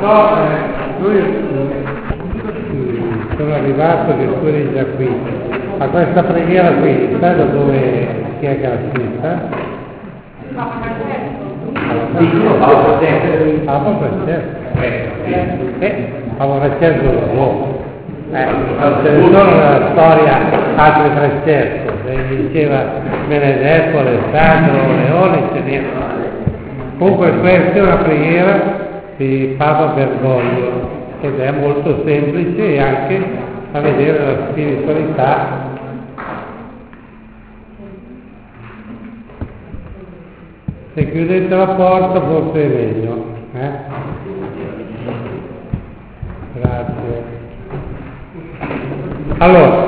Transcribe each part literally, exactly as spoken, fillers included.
No, eh, lui eh, sono arrivato che tu eri già qui. Ma questa preghiera qui, sai da dove chi è che l'ha scritta? Papa Francesco. Sì, Papa Francesco. Papa Francesco. Eh, Papa Francesco è l'uomo. Eh, non ce ne sono nella storia altri Francesco, se diceva Benedetto, Alessandro, Leone, ce n'era. Comunque questa è una preghiera di Papa Bergoglio ed è molto semplice e anche a vedere la spiritualità. Se chiudete la porta forse è meglio. Eh? Grazie. Allora,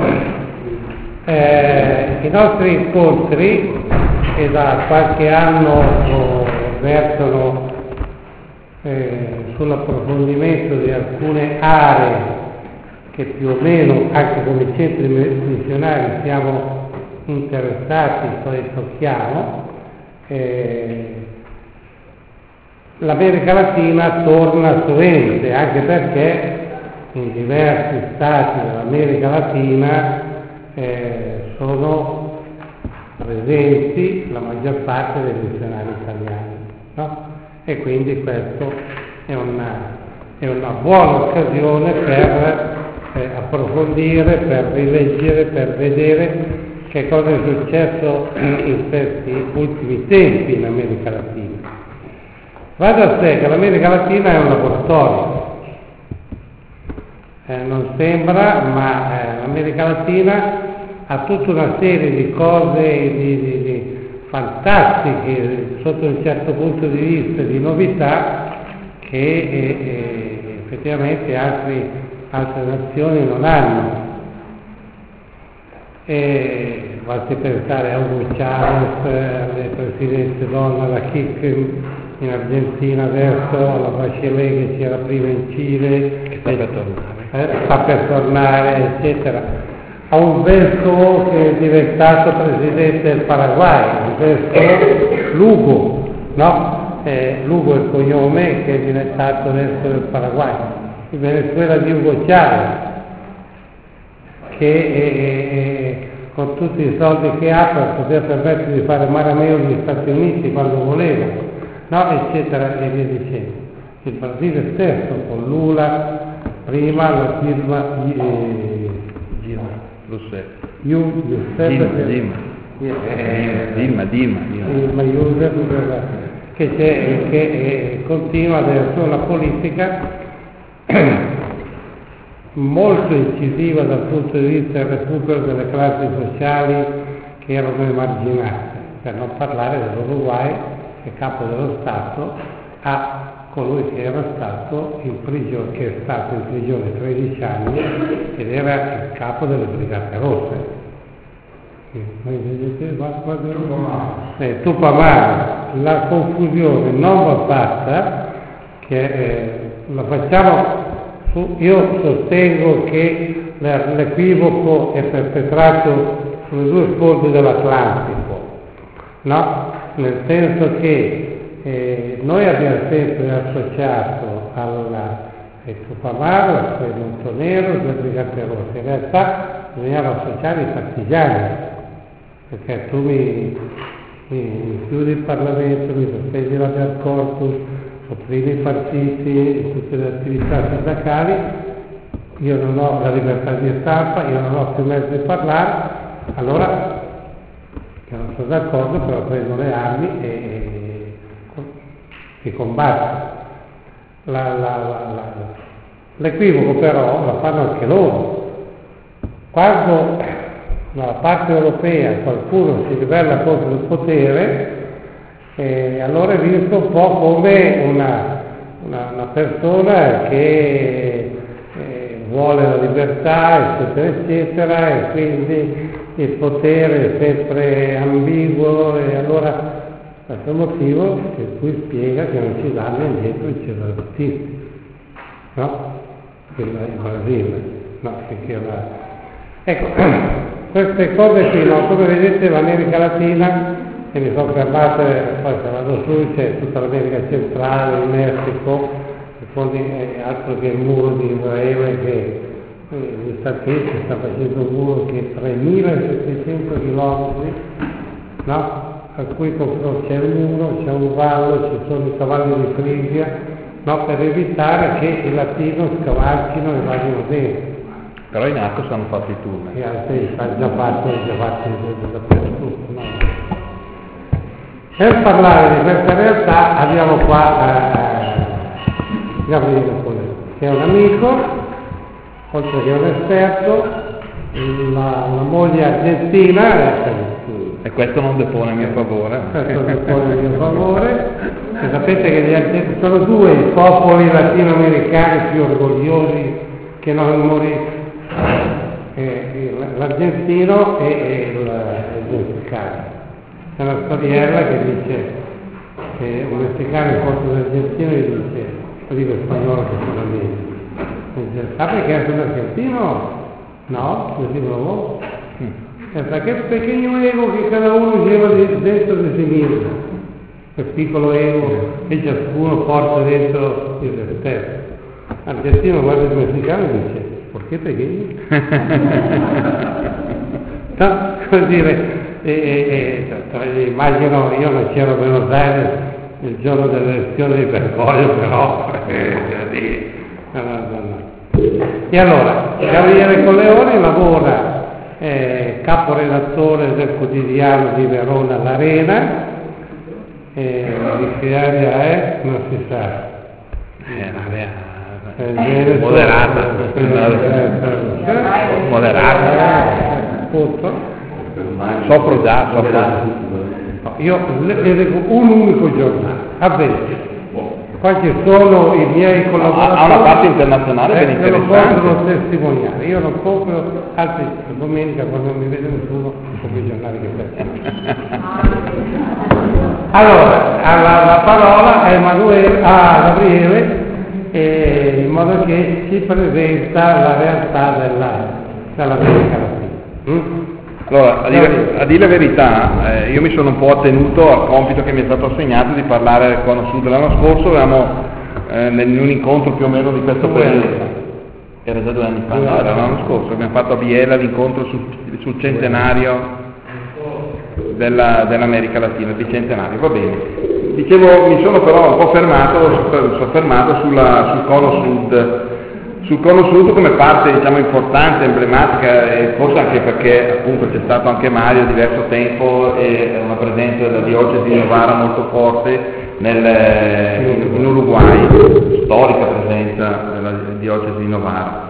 eh, i nostri incontri che da qualche anno oh, versano eh, sull'approfondimento di alcune aree che più o meno anche come centri missionari siamo interessati, poi tocchiamo. Eh, L'America Latina torna sovente, anche perché in diversi stati dell'America Latina eh, sono presenti la maggior parte dei missionari italiani, no? E quindi questo è una, è una buona occasione per eh, approfondire, per rileggere, per vedere che cosa è successo in questi ultimi tempi in America Latina. Va da sé che l'America Latina è un laboratorio. Eh, non sembra, ma eh, l'America Latina ha tutta una serie di cose di, di, di fantastiche sotto un certo punto di vista, di novità che eh, eh, effettivamente altri, altre nazioni non hanno. E basti pensare a Hugo Chavez, alle presidenze donna, alla Kirchner in Argentina adesso, alla Bachelet che c'era prima in Cile, che sta per tornare, eh, sta per tornare, eccetera. A un vescovo che è diventato presidente del Paraguay, un vescovo Lugo, no? Eh, Lugo è il cognome, che è diventato vescovo del Paraguay. In Venezuela di Hugo Chavez, che è, è, con tutti i soldi che ha per poter permettere di fare marameo negli Stati Uniti quando voleva, no? Eccetera e via dicendo. Il Brasile stesso con Lula prima la firma eh, Dilma Rousseff, Giuseppe Dilma Dilma Dilma Dilma Rousseff, che, c'è, che eh, continua adesso una politica molto incisiva dal punto di vista del recupero delle classi sociali che erano emarginate, per non parlare dell'Uruguay che capo dello Stato ha colui che era stato in prigione, che è stato in prigione tredici anni ed era il capo delle Brigate Rosse. Eh, Tupamaro, la confusione non va fatta, che eh, la facciamo. Io sostengo che l'equivoco è perpetrato sulle due sponde dell'Atlantico, no? Nel senso che eh, noi abbiamo sempre associato alla eh, Tupamaro, al suo Montonero, alle Brigate Rosse. In realtà bisognava associare i partigiani, perché tu mi, mi, mi chiudi il Parlamento, mi sospendi l'habeas corpus, sopprimi i partiti, tutte le attività sindacali, io non ho la libertà di stampa, io non ho più mezzo di parlare, allora io non sono d'accordo, però prendo le armi e, e si combatte. La, la, la, la, l'equivoco però la fanno anche loro. Quando dalla parte europea qualcuno si ribella contro il potere, e allora è visto un po' come una, una, una persona che eh, vuole la libertà, eccetera, eccetera, e quindi il potere è sempre ambiguo, e allora questo è il motivo per cui spiega che non ci danno indietro i cesaratisti, no? Il, il Brasile, no? Perché la... Ecco, queste cose qui, no? Come vedete l'America Latina, e mi sono fermato, poi se vado su c'è tutta l'America centrale, il Messico, poi è altro che il muro di Israele che eh, gli Stati Uniti sta facendo un muro che è tremilasettecento chilometri, no? A cui c'è il muro, c'è un vallo, ci sono i cavalli di Frisia, no? Per evitare che i latini scavalchino e vadino dentro. Però in acqua sono fatti i tunnel. E altri hanno già fatto, già fatto dappertutto, no? Per parlare di questa realtà abbiamo qua eh, Gabriele Polletto, che è un amico, oltre che un esperto, la, la moglie argentina, e questo non depone a mio favore. Questo depone a mio favore. E sapete che gli argentini sono due i popoli latinoamericani più orgogliosi che non morì. L'argentino e, e il, il messicano. C'è una storiella che dice che un messicano incontra un argentino e gli dice, lo dico in spagnolo che sono amici, dice, sabe che è un argentino? No, lo dico vos. Pensa che pequeño ego che cada uno lleva dentro di sé mismo, quel piccolo ego che ciascuno porta dentro di se stesso. L'argentino guarda il messicano e dice, perché pequeño? No, come dire, e, e, e, immagino, io non c'ero a Buenos Aires il giorno dell'elezione di Bergoglio, però eh, no, no, no. E allora Gabriele Colleoni lavora eh, caporedattore del quotidiano di Verona L'Arena, eh, di che area è? Non si sa. È un'area Eh, moderata, moderata, appunto. soffro già, soffro già. Io leggo un unico giornale, a venti. Qua ci sono i miei collaboratori. Ha una parte internazionale ben eh, interessante. lo possono testimoniare. Io non compro, anzi domenica quando non mi vede nessuno, compro i giornali che prendo. Allora, alla, la parola a Emanuele, a Gabriele, eh, in modo che ci presenta la realtà della, dell'America Latina. Mm? Allora, a dire, a dire la verità, eh, io mi sono un po' attenuto al compito che mi è stato assegnato di parlare del Cono Sud l'anno scorso, eravamo eh, in un incontro più o meno di questo periodo. Era già due anni fa, no, era l'anno scorso, abbiamo fatto a Biella l'incontro sul, sul centenario della, dell'America Latina, il bicentenario, va bene. Dicevo, mi sono però un po' fermato, soffermato sulla, sul Cono Sud. Sul Cono Sud come parte diciamo importante, emblematica e forse anche perché appunto c'è stato anche Mario diverso tempo e una presenza della diocesi di Novara molto forte nel, in Uruguay, storica presenza della diocesi di Novara.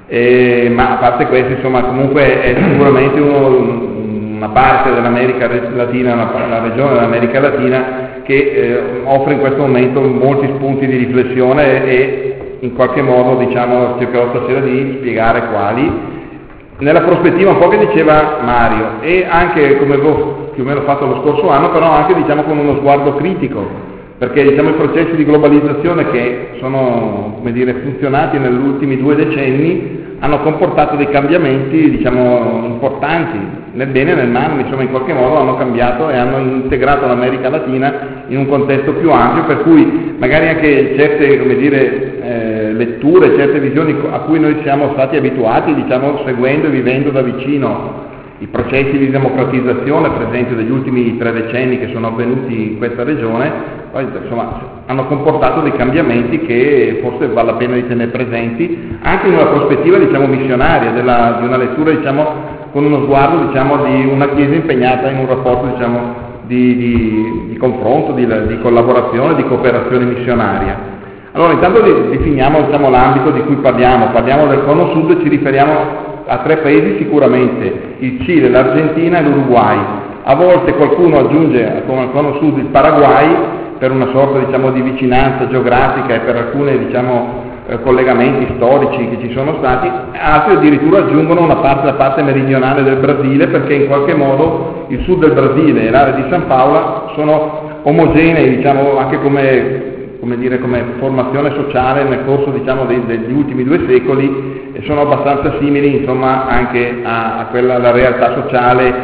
E, ma a parte questo insomma comunque è sicuramente uno, una parte dell'America Latina, una, una regione dell'America Latina che eh, offre in questo momento molti spunti di riflessione e in qualche modo diciamo cercherò stasera di spiegare quali nella prospettiva un po' che diceva Mario e anche come avevo più o meno fatto lo scorso anno, però anche diciamo con uno sguardo critico, perché diciamo i processi di globalizzazione che sono come dire funzionati negli ultimi due decenni hanno comportato dei cambiamenti diciamo importanti nel bene e nel male, insomma in qualche modo hanno cambiato e hanno integrato l'America Latina in un contesto più ampio, per cui magari anche certe come dire eh, letture, certe visioni a cui noi siamo stati abituati, diciamo seguendo e vivendo da vicino i processi di democratizzazione per esempio degli ultimi tre decenni che sono avvenuti in questa regione, poi, insomma, hanno comportato dei cambiamenti che forse vale la pena di tenere presenti, anche in una prospettiva diciamo missionaria, della, di una lettura diciamo con uno sguardo diciamo di una Chiesa impegnata in un rapporto diciamo di, di, di confronto, di, di collaborazione, di cooperazione missionaria. Allora intanto definiamo diciamo, l'ambito di cui parliamo, parliamo del Cono Sud e ci riferiamo a tre paesi sicuramente, il Cile, l'Argentina e l'Uruguay. A volte qualcuno aggiunge come al Cono Sud il Paraguay per una sorta diciamo, di vicinanza geografica e per alcune diciamo, eh, collegamenti storici che ci sono stati, altri addirittura aggiungono una parte, la parte meridionale del Brasile, perché in qualche modo il sud del Brasile e l'area di San Paolo sono omogenei diciamo, anche come come dire, come formazione sociale nel corso diciamo, dei, degli ultimi due secoli e sono abbastanza simili insomma anche a, a quella la realtà sociale,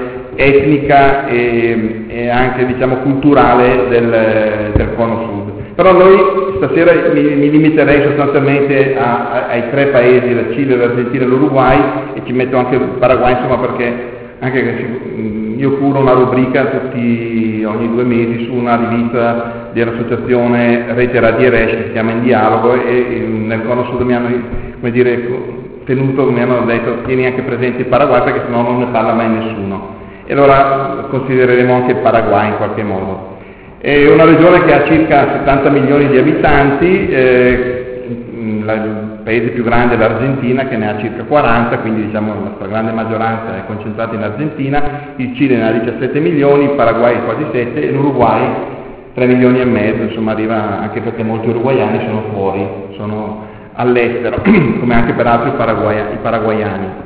etnica e, e anche diciamo culturale del, del Cono Sud. Però noi stasera mi, mi limiterei sostanzialmente a, a, ai tre paesi, la Cile, l'Argentina e l'Uruguay, e ci metto anche il Paraguay, insomma, perché anche che io curo una rubrica tutti, ogni due mesi su una rivista dell'associazione Rete Radio Resh che si chiama In Dialogo, e nel Cono Sud mi hanno, come dire, tenuto, mi hanno detto tieni anche presente il Paraguay perché sennò non ne parla mai nessuno, e allora considereremo anche il Paraguay in qualche modo. È una regione che ha circa settanta milioni di abitanti, eh, la, il paese più grande è l'Argentina che ne ha circa quaranta, quindi diciamo la stragrande maggioranza è concentrata in Argentina, il Cile ne ha diciassette milioni, il Paraguay quasi sette e l'Uruguay tre milioni e mezzo, insomma arriva, anche perché molti uruguayani sono fuori, sono all'estero, come anche peraltro i, paraguaya, i paraguayani.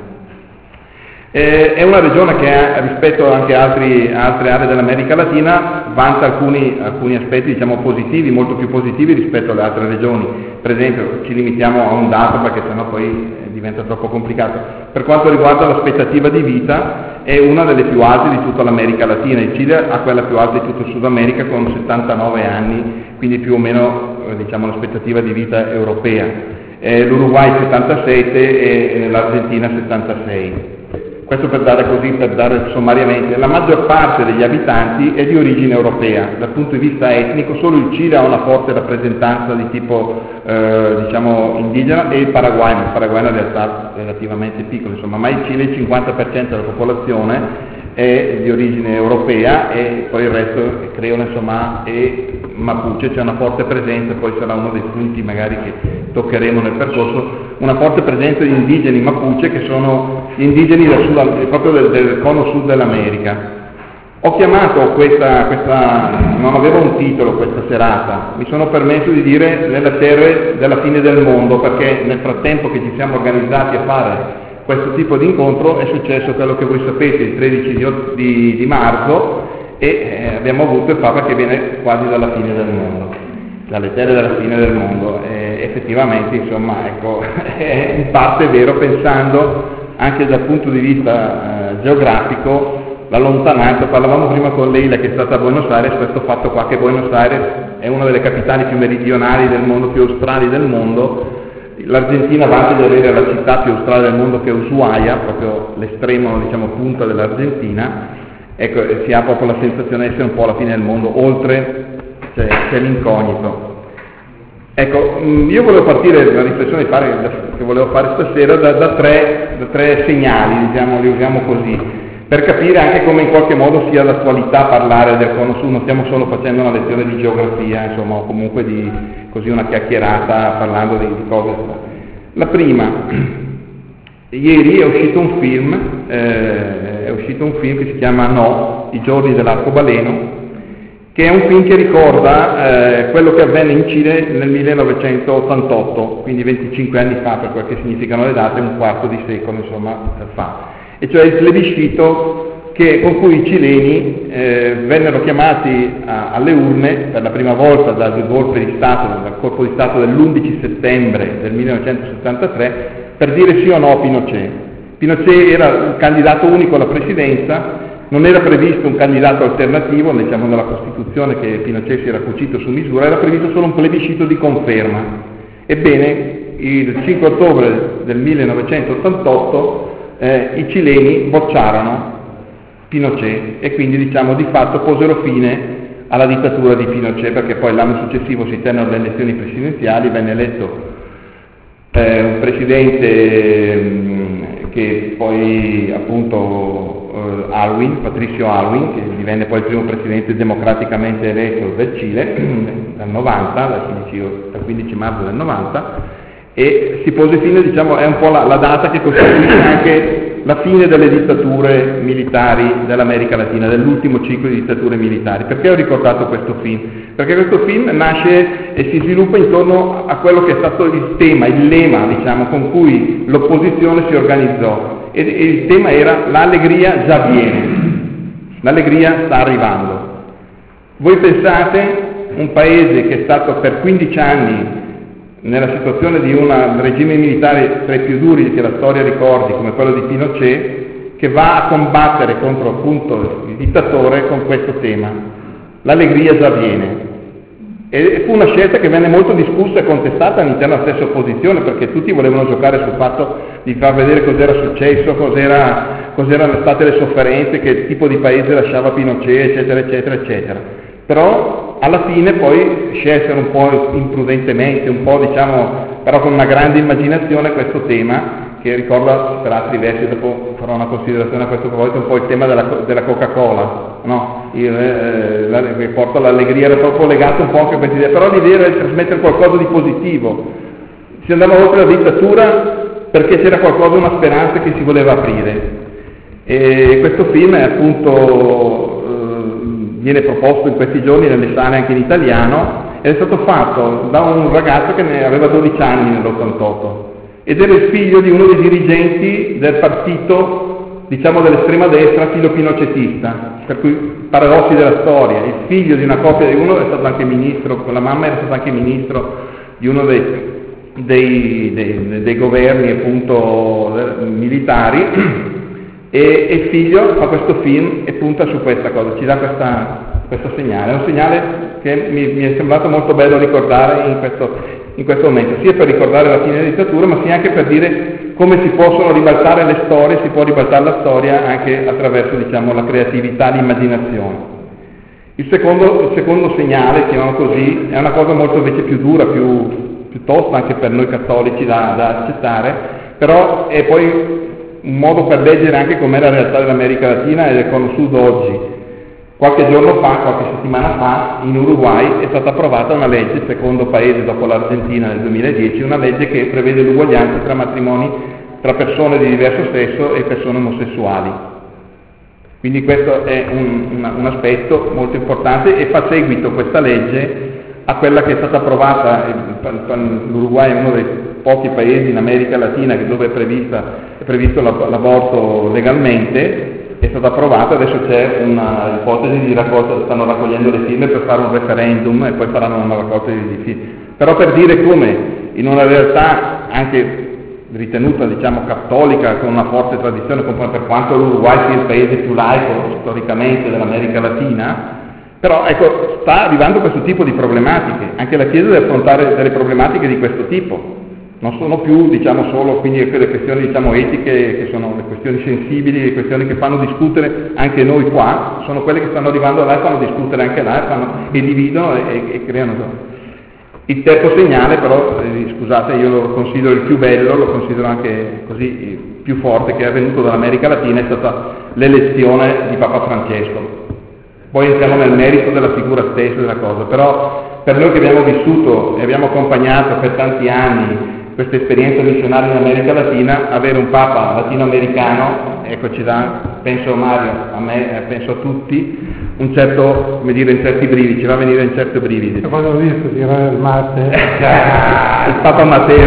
Eh, è una regione che ha, rispetto anche a altri, altre aree dell'America Latina, vanta alcuni, alcuni aspetti diciamo positivi, molto più positivi rispetto alle altre regioni. Per esempio, ci limitiamo a un dato perché sennò poi eh, diventa troppo complicato. Per quanto riguarda l'aspettativa di vita, è una delle più alte di tutta l'America Latina. Il Cile ha quella più alta di tutto il Sud America con settantanove anni, quindi più o meno eh, diciamo l'aspettativa di vita europea. Eh, L'Uruguay settantasette e l'Argentina settantasei. Questo per dare così, per dare sommariamente, la maggior parte degli abitanti è di origine europea, dal punto di vista etnico solo il Cile ha una forte rappresentanza di tipo eh, diciamo indigena, e il Paraguay, ma il Paraguay è una realtà relativamente piccola, insomma, ma il Cile il cinquanta per cento della popolazione è di origine europea e poi il resto è creole, insomma, e mapuche, c'è una forte presenza, poi sarà uno dei punti magari che toccheremo nel percorso, una forte presenza di indigeni mapuche che sono gli indigeni del sud, proprio del, del cono sud dell'America. Ho chiamato questa, questa, non avevo un titolo questa serata, mi sono permesso di dire nelle terre della fine del mondo, perché nel frattempo che ci siamo organizzati a fare questo tipo di incontro è successo quello che voi sapete il tredici di, di, di marzo e eh, abbiamo avuto il Papa che viene quasi dalla fine del mondo, dalle terre della fine del mondo, e effettivamente insomma ecco è in parte vero, pensando anche dal punto di vista eh, geografico la lontananza. Parlavamo prima con Leila che è stata a Buenos Aires, questo fatto qua che Buenos Aires è una delle capitali più meridionali del mondo, più australi del mondo. L'Argentina vanta di avere la città più australe del mondo che è Ushuaia, proprio l'estremo diciamo punta dell'Argentina, ecco si ha proprio la sensazione di essere un po' alla fine del mondo, oltre c'è, c'è l'incognito. Ecco, io volevo partire, la riflessione che volevo fare stasera da, da, tre, da tre segnali, diciamo, li usiamo così, per capire anche come in qualche modo sia d'attualità parlare del Cono Sud, non stiamo solo facendo una lezione di geografia, insomma, o comunque di così una chiacchierata parlando di, di cose. La prima, ieri è uscito un film, eh, è uscito un film che si chiama No, i giorni dell'arcobaleno, che è un film che ricorda eh, quello che avvenne in Cile nel millenovecentottantotto, quindi venticinque anni fa, per quel che significano le date, un quarto di secolo insomma fa, e cioè il plebiscito che, con cui i cileni eh, vennero chiamati a, alle urne per la prima volta dal golpe di Stato, dal colpo di Stato dell'undici settembre del millenovecentosettantatré, per dire sì o no a Pinochet. Pinochet era il candidato unico alla presidenza. Non era previsto un candidato alternativo, diciamo nella Costituzione che Pinochet si era cucito su misura, era previsto solo un plebiscito di conferma. Ebbene, il cinque ottobre del millenovecentottantotto eh, i cileni bocciarono Pinochet e quindi diciamo di fatto posero fine alla dittatura di Pinochet, perché poi l'anno successivo si tennero le elezioni presidenziali, venne eletto eh, un presidente mh, che poi appunto Aylwin, Patricio Aylwin, che divenne poi il primo presidente democraticamente eletto del Cile dal novanta, dal quindici, dal quindici marzo del novanta, e si pose fine, diciamo, è un po' la, la data che costituisce anche la fine delle dittature militari dell'America Latina, dell'ultimo ciclo di dittature militari. Perché ho ricordato questo film? Perché questo film nasce e si sviluppa intorno a quello che è stato il tema, il lema, diciamo, con cui l'opposizione si organizzò. E il tema era l'allegria già viene, l'allegria sta arrivando. Voi pensate un paese che è stato per quindici anni nella situazione di un regime militare tra i più duri che la storia ricordi, come quello di Pinochet, che va a combattere contro appunto il dittatore con questo tema, l'allegria già viene. E fu una scelta che venne molto discussa e contestata all'interno della stessa opposizione, perché tutti volevano giocare sul fatto di far vedere cos'era successo, cos'era, cos'erano state le sofferenze, che tipo di paese lasciava Pinochet, eccetera, eccetera, eccetera. Però alla fine poi scelsero un po' imprudentemente, un po' diciamo, però con una grande immaginazione questo tema, che ricorda per altri versi, dopo farò una considerazione a questo proposito, un po' il tema della, della Coca-Cola, no? Il, eh, la, che porta l'allegria, era proprio legato un po' anche a questa idea, però l'idea era di trasmettere qualcosa di positivo. Si andava oltre la dittatura perché c'era qualcosa, una speranza che si voleva aprire. E questo film è appunto, eh, viene proposto in questi giorni nelle sale anche in italiano, ed è stato fatto da un ragazzo che ne aveva dodici anni nell'ottantotto. Ed era il figlio di uno dei dirigenti del partito, diciamo dell'estrema destra, filo-pinocetista, per cui paradossi della storia. Il figlio di una coppia di uno è stato anche ministro, la mamma era stata anche ministro di uno dei, dei, dei, dei governi appunto militari, e, e il figlio fa questo film e punta su questa cosa, ci dà questa, questo segnale. È un segnale che mi, mi è sembrato molto bello ricordare in questo in questo momento, sia per ricordare la fine della dittatura, ma sia anche per dire come si possono ribaltare le storie, si può ribaltare la storia anche attraverso, diciamo, la creatività, l'immaginazione. Il secondo, il secondo segnale, chiamiamo così, è una cosa molto invece più dura, più, più tosta anche per noi cattolici da, da accettare, però è poi un modo per leggere anche com'è la realtà dell'America Latina e del Cono Sud oggi. Qualche giorno fa, qualche settimana fa, in Uruguay è stata approvata una legge, secondo paese dopo l'Argentina nel duemiladieci, una legge che prevede l'uguaglianza tra matrimoni tra persone di diverso sesso e persone omosessuali. Quindi questo è un, un, un aspetto molto importante e fa seguito questa legge a quella che è stata approvata. L'Uruguay è uno dei pochi paesi in America Latina dove è, prevista, è previsto l'aborto legalmente. È stata approvata, adesso c'è un'ipotesi di raccolta, stanno raccogliendo le firme per fare un referendum e poi faranno una raccolta di firme. Però per dire come in una realtà anche ritenuta, diciamo, cattolica, con una forte tradizione, per quanto l'Uruguay sia il paese più laico storicamente dell'America Latina, però ecco, sta arrivando questo tipo di problematiche. Anche la Chiesa deve affrontare delle problematiche di questo tipo. Non sono più, diciamo, solo quindi le questioni, diciamo, etiche, che sono le questioni sensibili, le questioni che fanno discutere anche noi qua, sono quelle che stanno arrivando là e fanno discutere anche là e, fanno, e dividono e, e creano. Il terzo segnale, però, eh, scusate, io lo considero il più bello, lo considero anche così più forte, che è avvenuto dall'America Latina, è stata l'elezione di Papa Francesco. Poi entriamo nel merito della figura stessa della cosa, però per noi che abbiamo vissuto e abbiamo accompagnato per tanti anni questa esperienza missionaria in America Latina, avere un Papa latinoamericano, ecco, ci dà, penso Mario, a me, penso a tutti, un certo, come dire, in certi brividi, ci va a venire in certi brividi. E quando ho visto tirare il mate, il Papa Matteo.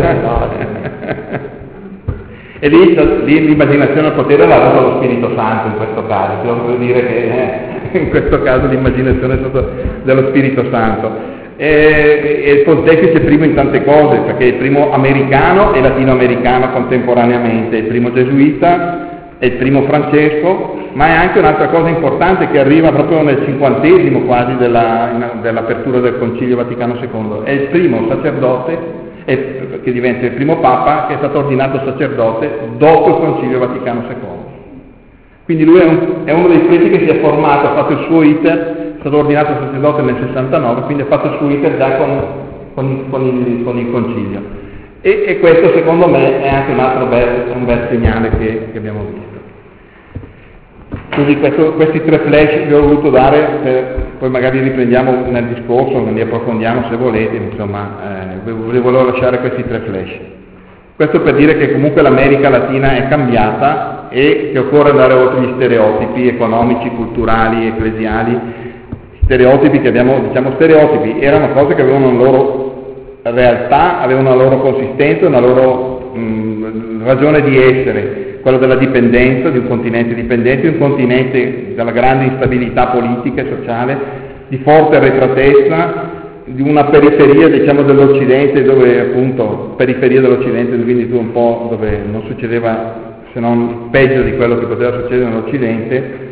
E lì, lì l'immaginazione al potere l'ha dato lo Spirito Santo in questo caso, devo dire che eh, in questo caso l'immaginazione è stata dello Spirito Santo. E, e il pontefice primo in tante cose, perché è il primo americano e latinoamericano contemporaneamente, il primo gesuita, è il primo Francesco, ma è anche un'altra cosa importante che arriva proprio nel cinquantesimo quasi della, dell'apertura del Concilio Vaticano secondo, è il primo sacerdote è, che diventa il primo Papa che è stato ordinato sacerdote dopo il Concilio Vaticano secondo. Quindi lui è, un, è uno dei preti che si è formato, ha fatto il suo iter, è stato ordinato sacerdote nel sessantanove, quindi ha fatto il suo iter già con, con, con, il, con il concilio. E, e questo secondo me è anche un altro bel, un bel segnale che, che abbiamo visto. Quindi questo, questi tre flash vi ho voluto dare, per, poi magari riprendiamo nel discorso, li approfondiamo se volete, insomma, eh, vi volevo lasciare questi tre flash. Questo per dire che comunque l'America Latina è cambiata e che occorre andare oltre gli stereotipi economici, culturali, ecclesiali, stereotipi che abbiamo, diciamo stereotipi, erano cose che avevano una loro realtà, avevano una loro consistenza, una loro mh, ragione di essere, quello della dipendenza, di un continente dipendente, un continente dalla grande instabilità politica e sociale, di forte arretratezza, di una periferia, diciamo, dell'Occidente, dove appunto, periferia dell'Occidente, quindi tu un po' dove non succedeva se non peggio di quello che poteva succedere nell'Occidente,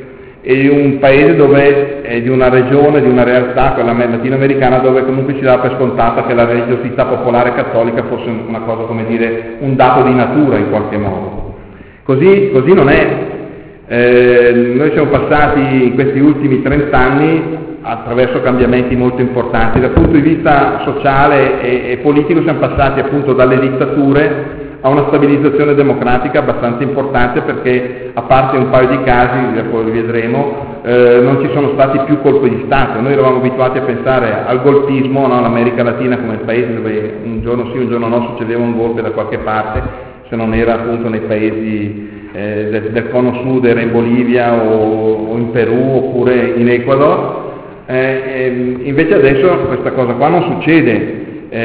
e un paese dove è di una regione, di una realtà, quella latinoamericana, dove comunque si dava per scontata che la religiosità popolare cattolica fosse una cosa, come dire, un dato di natura in qualche modo. Così, così non è. Eh, noi siamo passati in questi ultimi trent'anni attraverso cambiamenti molto importanti. Dal punto di vista sociale e, e politico siamo passati appunto dalle dittature a una stabilizzazione democratica abbastanza importante, perché a parte un paio di casi, poi li vedremo, eh, non ci sono stati più colpi di Stato. Noi eravamo abituati a pensare al golpismo, no? L'America Latina come paese dove un giorno sì, un giorno no succedeva un golpe da qualche parte, se non era appunto nei paesi eh, del, del cono sud, era in Bolivia o, o in Perù oppure in Ecuador. Eh, eh, invece adesso questa cosa qua non succede.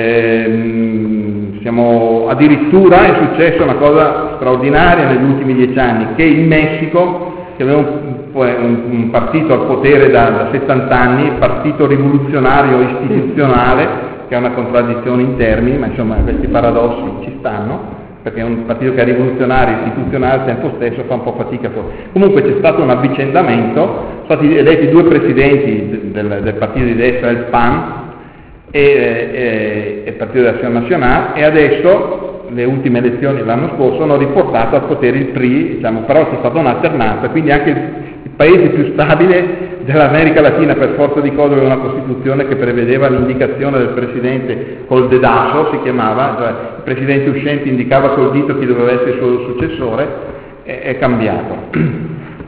Eh, siamo, addirittura è successa una cosa straordinaria negli ultimi dieci anni, che in Messico, che aveva un, un, un partito al potere da, da settanta anni, partito rivoluzionario istituzionale, che è una contraddizione in termini, ma insomma questi paradossi ci stanno, perché è un partito che è rivoluzionario istituzionale al tempo stesso fa un po' fatica. Comunque c'è stato un avvicendamento, sono stati eletti due presidenti del, del partito di destra, il P A N, e, e, e il Partito dell'Azione Nazionale, e adesso le ultime elezioni l'anno scorso hanno riportato al potere il P R I, diciamo, però c'è stata un'alternanza, quindi anche il, il paese più stabile dell'America Latina per forza di cose aveva una Costituzione che prevedeva l'indicazione del presidente col dedasso, si chiamava, cioè il presidente uscente indicava col dito chi doveva essere il suo successore, è, è cambiato.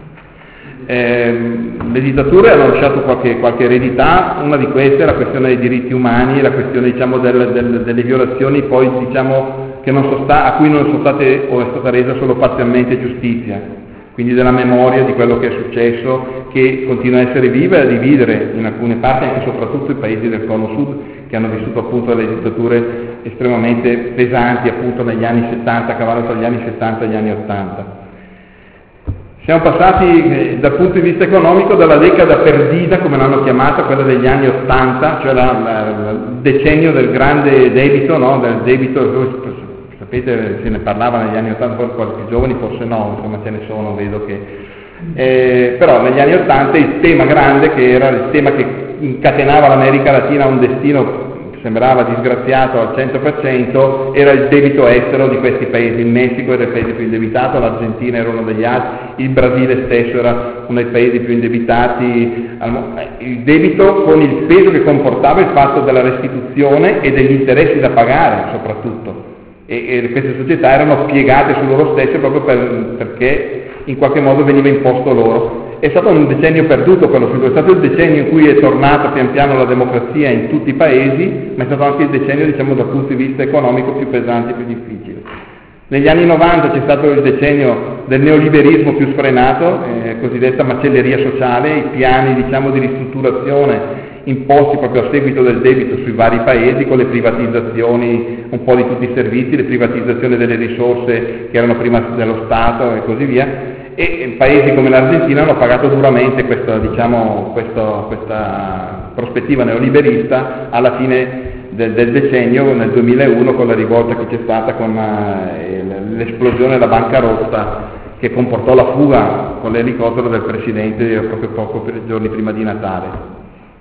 Eh, le dittature hanno lasciato qualche, qualche eredità, una di queste è la questione dei diritti umani, la questione diciamo, del, del, delle violazioni poi diciamo, che non so sta, a cui non sono state o è stata resa solo parzialmente giustizia, quindi della memoria di quello che è successo, che continua a essere viva e a dividere in alcune parti anche soprattutto i paesi del cono sud, che hanno vissuto appunto le dittature estremamente pesanti appunto negli anni settanta, a cavallo tra gli anni settanta e gli anni ottanta. Siamo passati eh, dal punto di vista economico dalla decada perdita, come l'hanno chiamata, quella degli anni ottanta, cioè la, la, la, il decennio del grande debito, no? Del debito, sapete, se ne parlava negli anni ottanta, poi qualche giovani forse no, insomma ce ne sono, vedo che... Eh, però negli anni ottanta il tema grande, che era il tema che incatenava l'America Latina a un destino sembrava disgraziato al cento per cento, era il debito estero di questi paesi. Il Messico era il paese più indebitato, l'Argentina era uno degli altri, il Brasile stesso era uno dei paesi più indebitati. Il debito con il peso che comportava il fatto della restituzione e degli interessi da pagare soprattutto. E, e queste società erano piegate su loro stesse proprio per, perché in qualche modo veniva imposto loro. È stato un decennio perduto quello, è stato il decennio in cui è tornata pian piano la democrazia in tutti i paesi, ma è stato anche il decennio, diciamo, dal punto di vista economico più pesante e più difficile. Negli anni novanta c'è stato il decennio del neoliberismo più sfrenato, eh, cosiddetta macelleria sociale, i piani, diciamo, di ristrutturazione imposti proprio a seguito del debito sui vari paesi, con le privatizzazioni un po' di tutti i servizi, le privatizzazioni delle risorse che erano prima dello Stato e così via. E paesi come l'Argentina hanno pagato duramente questa, diciamo, questo, questa prospettiva neoliberista alla fine del, del decennio, nel duemilauno, con la rivolta che c'è stata, con eh, l'esplosione della bancarotta che comportò la fuga con l'elicottero del Presidente proprio poco giorni prima di Natale.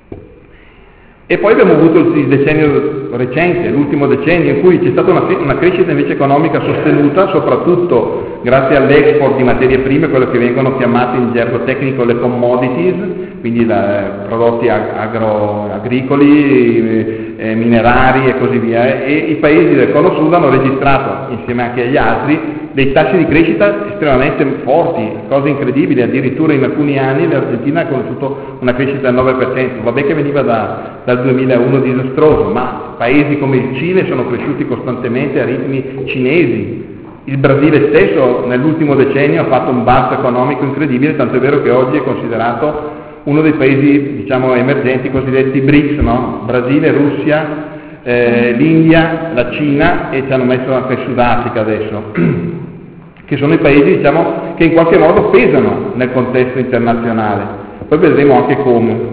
E poi abbiamo avuto il decennio recente, l'ultimo decennio, in cui c'è stata una, una crescita invece economica sostenuta, soprattutto grazie all'export di materie prime, quello che vengono chiamate in gergo tecnico le commodities, quindi la, prodotti agro, agricoli, eh, minerari e così via. E i paesi del cono sud hanno registrato, insieme anche agli altri, dei tassi di crescita estremamente forti, cose incredibili. Addirittura in alcuni anni l'Argentina ha conosciuto una crescita del nove per cento, vabbè che veniva da, dal duemilauno disastroso, ma paesi come il Cile sono cresciuti costantemente a ritmi cinesi. Il Brasile stesso nell'ultimo decennio ha fatto un balzo economico incredibile, tanto è vero che oggi è considerato uno dei paesi, diciamo, emergenti cosiddetti BRICS, no? Brasile, Russia, eh, l'India, la Cina, e ci hanno messo anche il Sudafrica adesso, che sono i paesi, diciamo, che in qualche modo pesano nel contesto internazionale. Poi vedremo anche come.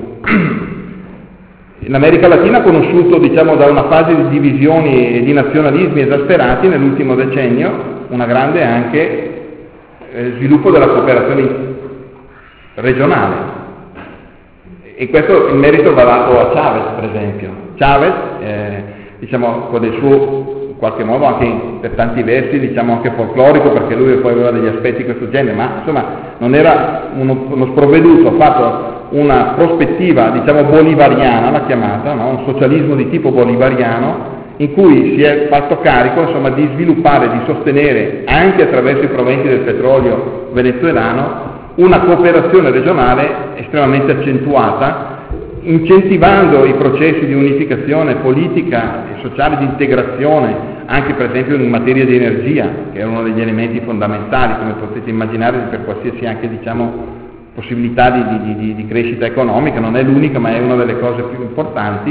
L'America Latina ha conosciuto, diciamo, da una fase di divisioni e di nazionalismi esasperati nell'ultimo decennio una grande anche eh, sviluppo della cooperazione regionale. E questo il merito va dato a Chavez, per esempio. Chavez, eh, diciamo, con il suo, in qualche modo anche per tanti versi, diciamo anche folclorico, perché lui poi aveva degli aspetti di questo genere, ma insomma non era uno, uno sprovveduto, ha fatto una prospettiva, diciamo, bolivariana, l'ha chiamata, no? Un socialismo di tipo bolivariano, in cui si è fatto carico, insomma, di sviluppare, di sostenere, anche attraverso i proventi del petrolio venezuelano, una cooperazione regionale estremamente accentuata, incentivando i processi di unificazione politica e sociale, di integrazione, anche per esempio in materia di energia, che è uno degli elementi fondamentali, come potete immaginare, per qualsiasi anche, diciamo, possibilità di, di, di, di crescita economica. Non è l'unica, ma è una delle cose più importanti,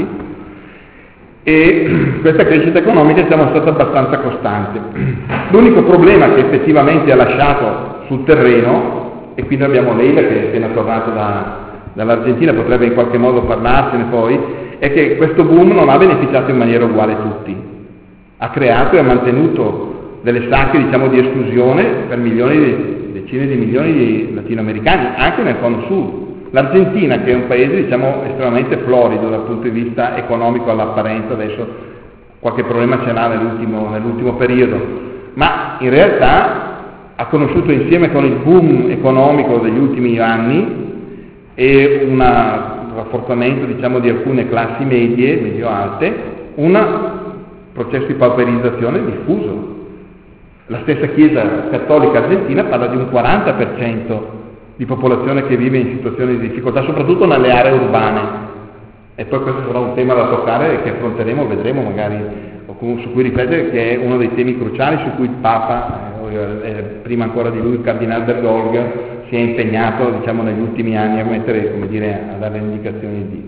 e questa crescita economica diciamo, è stata abbastanza costante. L'unico problema che effettivamente ha lasciato sul terreno, e quindi abbiamo Leila che è appena tornato da, dall'Argentina, potrebbe in qualche modo parlarsene poi, è che questo boom non ha beneficiato in maniera uguale tutti, ha creato e ha mantenuto delle sacche, diciamo, di esclusione per milioni di, decine di milioni di latinoamericani, anche nel cono sud. L'Argentina, che è un paese, diciamo, estremamente florido dal punto di vista economico all'apparenza, adesso qualche problema ce l'ha nell'ultimo, nell'ultimo periodo, ma in realtà ha conosciuto, insieme con il boom economico degli ultimi anni e un rafforzamento, diciamo, di alcune classi medie, medio-alte, un processo di pauperizzazione diffuso. La stessa Chiesa Cattolica Argentina parla di un quaranta per cento di popolazione che vive in situazioni di difficoltà, soprattutto nelle aree urbane. E poi questo sarà un tema da toccare e che affronteremo, vedremo magari, o su cui riflettere, che è uno dei temi cruciali su cui il Papa, eh, eh, prima ancora di lui il Cardinale Bergoglio, si è impegnato, diciamo, negli ultimi anni a mettere, come dire, a dare indicazioni di.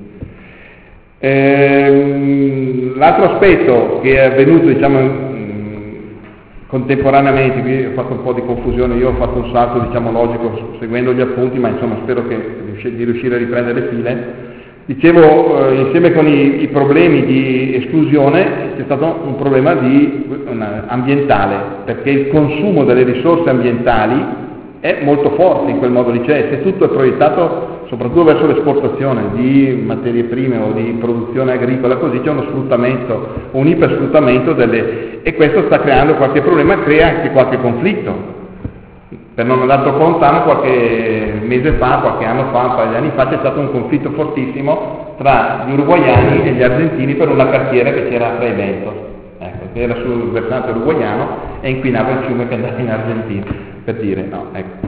Ehm, l'altro aspetto che è avvenuto, diciamo, contemporaneamente, qui ho fatto un po' di confusione, io ho fatto un salto, diciamo, logico seguendo gli appunti, ma insomma spero che, di riuscire a riprendere le file. Dicevo, eh, insieme con i, i problemi di esclusione c'è stato un problema di, una, ambientale, perché il consumo delle risorse ambientali è molto forte in quel modo lì, cioè se tutto è proiettato soprattutto verso l'esportazione di materie prime o di produzione agricola, così c'è uno sfruttamento, un ipersfruttamento delle, e questo sta creando qualche problema, crea anche qualche conflitto. Per non andare troppo lontano, qualche mese fa, qualche anno fa, un paio di anni fa, c'è stato un conflitto fortissimo tra gli uruguaiani e gli argentini per una cartiera che c'era tra i Ventos, ecco, che era sul versante uruguaiano e inquinava il fiume che andava in Argentina, per dire, no, ecco.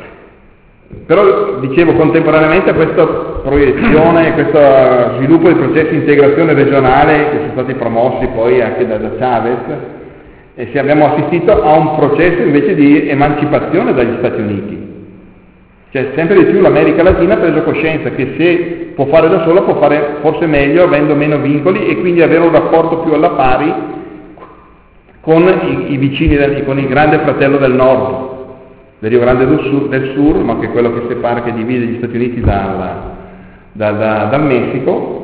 Però, dicevo, contemporaneamente a questa proiezione, a questo sviluppo di processi di integrazione regionale che sono stati promossi poi anche da, da Chavez, e se abbiamo assistito a un processo invece di emancipazione dagli Stati Uniti. Cioè sempre di più l'America Latina ha preso coscienza che se può fare da sola può fare forse meglio avendo meno vincoli e quindi avere un rapporto più alla pari con i, i vicini, del, con il grande fratello del nord, del Rio Grande del Sur, del Sur, ma che è quello che separa, che divide gli Stati Uniti dal, dal, dal, dal Messico,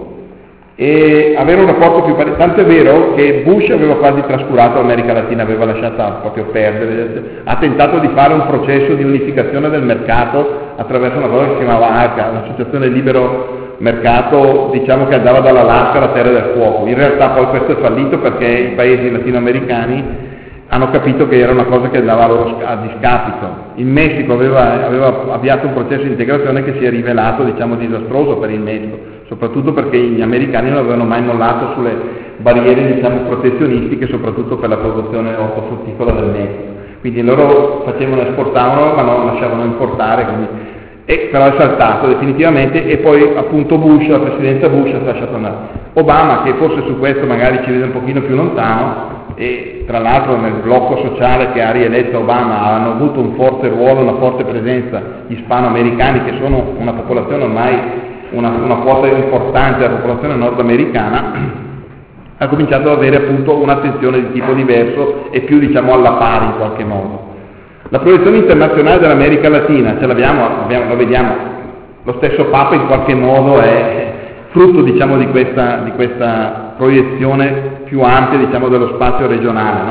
e avere un rapporto più pari. Tanto è vero che Bush aveva quasi trascurato l'America Latina, aveva lasciata proprio perdere, ha tentato di fare un processo di unificazione del mercato attraverso una cosa che si chiamava ARCA, un'associazione libero mercato, diciamo, che andava dall'Alaska alla Terra del Fuoco. In realtà poi questo è fallito perché i paesi latinoamericani hanno capito che era una cosa che andava a loro a discapito. Il Messico aveva, aveva avviato un processo di integrazione che si è rivelato, diciamo, disastroso per il Messico, soprattutto perché gli americani non avevano mai mollato sulle barriere, diciamo, protezionistiche, soprattutto per la produzione ortofrutticola del Messico. Quindi loro facevano, esportavano, ma non lasciavano importare, quindi, e però è saltato definitivamente, e poi appunto Bush, la presidenza Bush ha lasciato andare. Obama, che forse su questo magari ci vede un pochino più lontano, e tra l'altro nel blocco sociale che ha rieletto Obama hanno avuto un forte ruolo, una forte presenza gli ispanoamericani, che sono una popolazione ormai, una, una quota importante della popolazione nordamericana, ha cominciato ad avere appunto un'attenzione di tipo diverso e più, diciamo, alla pari in qualche modo. La proiezione internazionale dell'America Latina, ce l'abbiamo, abbiamo, lo vediamo, lo stesso Papa in qualche modo è frutto, diciamo, di questa, di questa proiezione più ampia, diciamo, dello spazio regionale, no?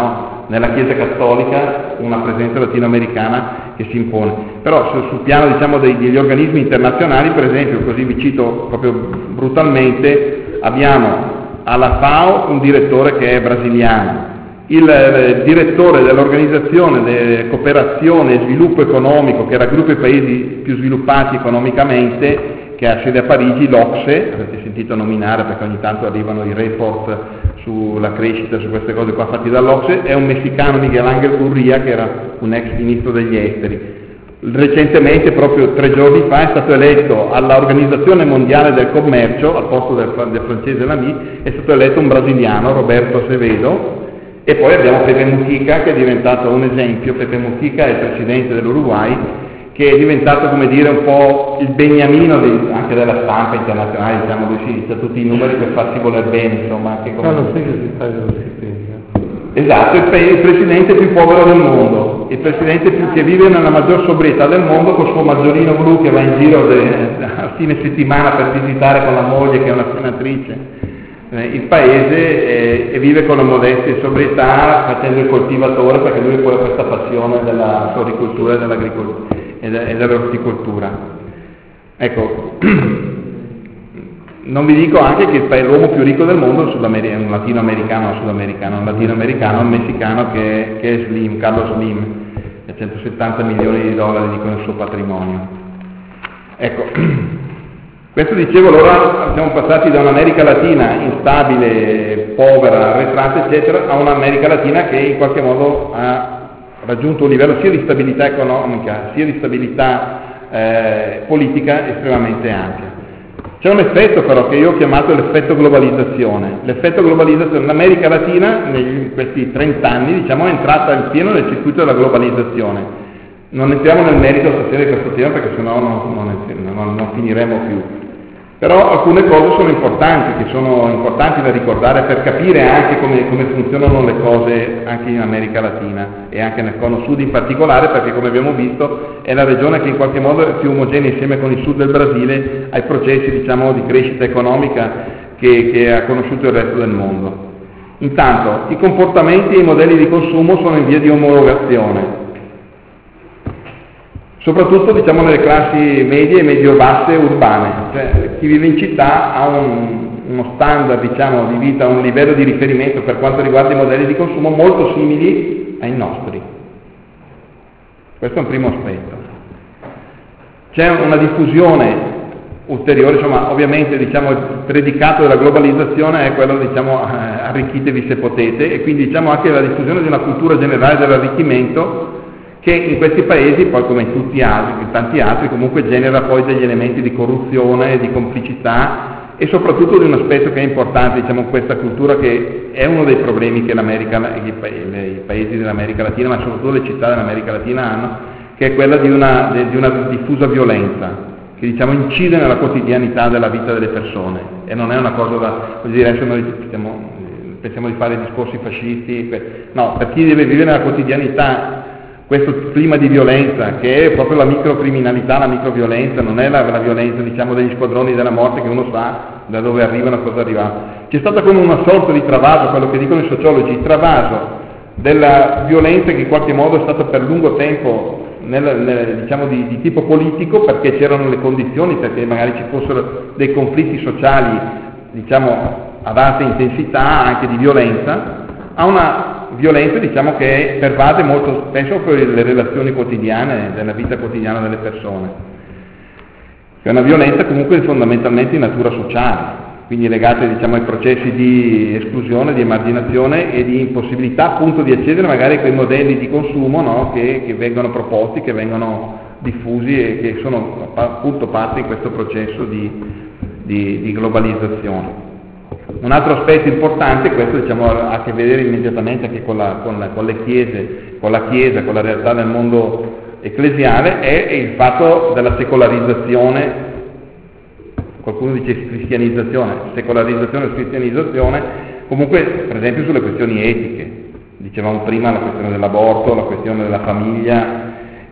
nella Chiesa Cattolica una presenza latinoamericana che si impone. Però sul piano diciamo, dei, degli organismi internazionali, per esempio, così vi cito proprio brutalmente, abbiamo alla FAO un direttore che è brasiliano, il, il direttore dell'organizzazione di cooperazione e sviluppo economico che raggruppa i paesi più sviluppati economicamente, che ha sede a Parigi, l'Ocse, avete sentito nominare perché ogni tanto arrivano i report sulla crescita, su queste cose qua fatti dall'Ocse, è un messicano, Miguel Ángel Gurría, che era un ex ministro degli esteri. Recentemente, proprio tre giorni fa, è stato eletto all'Organizzazione Mondiale del Commercio, al posto del, del francese Lamy, è stato eletto un brasiliano, Roberto Acevedo, e poi abbiamo Pepe Mujica, che è diventato un esempio. Pepe Mujica è il presidente dell'Uruguay, che è diventato, come dire, un po' il beniamino di, anche della stampa internazionale, diciamo, lui si dice tutti i numeri per farsi voler bene, insomma, anche come... Non sai che si fa dello stipendio. Esatto, il, il presidente più povero del mondo, il presidente più, che vive nella maggior sobrietà del mondo, col suo maggiolino blu che va in giro de, a fine settimana per visitare con la moglie che è una senatrice eh, il paese eh, e vive con la modestia e sobrietà, facendo il coltivatore, perché lui poi ha questa passione della floricoltura e dell'agricoltura e dell'orticoltura. Ecco, non vi dico anche che il, l'uomo più ricco del mondo è un latinoamericano, sudamericano, un latinoamericano, un messicano che, che è Slim, Carlos Slim, che ha centosettanta milioni di dollari dicono il suo patrimonio. Ecco, questo dicevo, allora siamo passati da un'America Latina instabile, povera, arretrata, eccetera, a un'America Latina che in qualche modo ha raggiunto un livello sia di stabilità economica sia di stabilità eh, politica estremamente ampia. C'è un effetto però che io ho chiamato l'effetto globalizzazione. L'effetto globalizzazione, l'America Latina in questi trent'anni diciamo, è entrata in pieno nel circuito della globalizzazione. Non entriamo nel merito stasera di questo tema perché sennò non, non, non, non finiremo più. Però alcune cose sono importanti, che sono importanti da ricordare per capire anche come, come funzionano le cose anche in America Latina e anche nel cono sud in particolare, perché come abbiamo visto è la regione che in qualche modo è più omogenea insieme con il sud del Brasile ai processi diciamo, di crescita economica che, che ha conosciuto il resto del mondo. Intanto i comportamenti e i modelli di consumo sono in via di omologazione. Soprattutto diciamo nelle classi medie e medio-basse urbane, cioè chi vive in città ha un, uno standard diciamo, di vita, un livello di riferimento per quanto riguarda i modelli di consumo molto simili ai nostri. Questo è un primo aspetto. C'è una diffusione ulteriore, insomma ovviamente diciamo, il predicato della globalizzazione è quello diciamo, arricchitevi se potete, e quindi diciamo anche la diffusione di una cultura generale dell'arricchimento che in questi paesi, poi come in tutti altri, in tanti altri, comunque genera poi degli elementi di corruzione, di complicità e soprattutto di un aspetto che è importante, diciamo, questa cultura che è uno dei problemi che l'America, i, pa- i paesi dell'America Latina, ma soprattutto le città dell'America Latina hanno, che è quella di una, di una diffusa violenza, che diciamo incide nella quotidianità della vita delle persone, e non è una cosa da, così dire, adesso noi stiamo, pensiamo di fare discorsi fascisti, per, no, per chi deve vivere nella quotidianità questo clima di violenza, che è proprio la microcriminalità, la microviolenza, non è la, la violenza diciamo degli squadroni della morte che uno sa da dove arrivano, cosa arriva. C'è stata come una sorta di travaso, quello che dicono i sociologi, travaso della violenza che in qualche modo è stata per lungo tempo nel, nel, diciamo di, di tipo politico, perché c'erano le condizioni, perché magari ci fossero dei conflitti sociali diciamo ad alta intensità, anche di violenza, a una violenza diciamo che pervade molto spesso per le relazioni quotidiane, della vita quotidiana delle persone. È una violenza comunque fondamentalmente di natura sociale, quindi legata diciamo ai processi di esclusione, di emarginazione e di impossibilità appunto di accedere magari a quei modelli di consumo no, che, che vengono proposti, che vengono diffusi e che sono appunto parte di questo processo di, di, di globalizzazione. Un altro aspetto importante, questo diciamo, ha a che vedere immediatamente anche con, la, con, la, con le chiese, con la chiesa, con la realtà del mondo ecclesiale, è il fatto della secolarizzazione, qualcuno dice cristianizzazione, secolarizzazione o cristianizzazione, comunque per esempio sulle questioni etiche, dicevamo prima la questione dell'aborto, la questione della famiglia,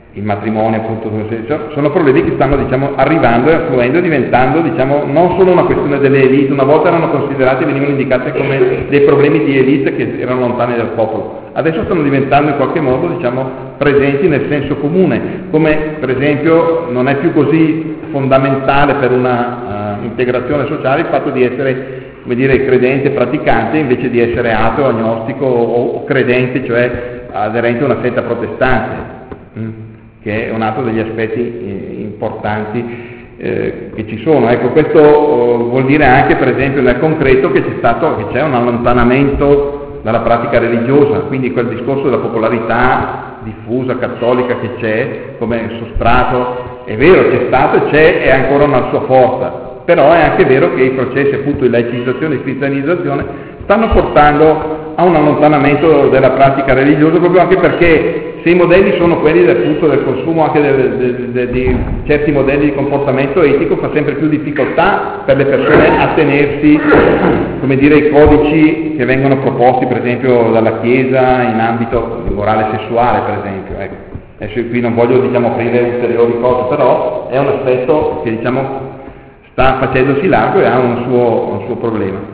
il matrimonio, appunto, sono problemi che stanno, diciamo, arrivando e affluendo, diventando, diciamo, non solo una questione delle elite. Una volta erano considerati, venivano indicati come dei problemi di elite che erano lontani dal popolo, adesso stanno diventando in qualche modo, diciamo, presenti nel senso comune, come per esempio non è più così fondamentale per una uh, integrazione sociale il fatto di essere, come dire, credente, praticante, invece di essere ateo, agnostico o, o credente, cioè aderente a una setta protestante, mh, che è un altro degli aspetti eh, importanti eh, che ci sono. Ecco, questo eh, vuol dire anche, per esempio, nel concreto che c'è stato, che c'è un allontanamento dalla pratica religiosa, quindi quel discorso della popolarità diffusa cattolica che c'è come sostrato, è vero, c'è stato e c'è, è ancora una sua forza. Però è anche vero che i processi, appunto, di laicizzazione e cristianizzazione stanno portando a un allontanamento della pratica religiosa, proprio anche perché se i modelli sono quelli del, appunto, del consumo anche de, de, de, di certi modelli di comportamento etico, fa sempre più difficoltà per le persone a tenersi, come dire, i codici che vengono proposti, per esempio, dalla Chiesa in ambito di morale sessuale, per esempio. Ecco. Adesso qui non voglio, diciamo, aprire ulteriori cose, però è un aspetto che, diciamo, sta facendosi largo e ha un suo, un suo problema.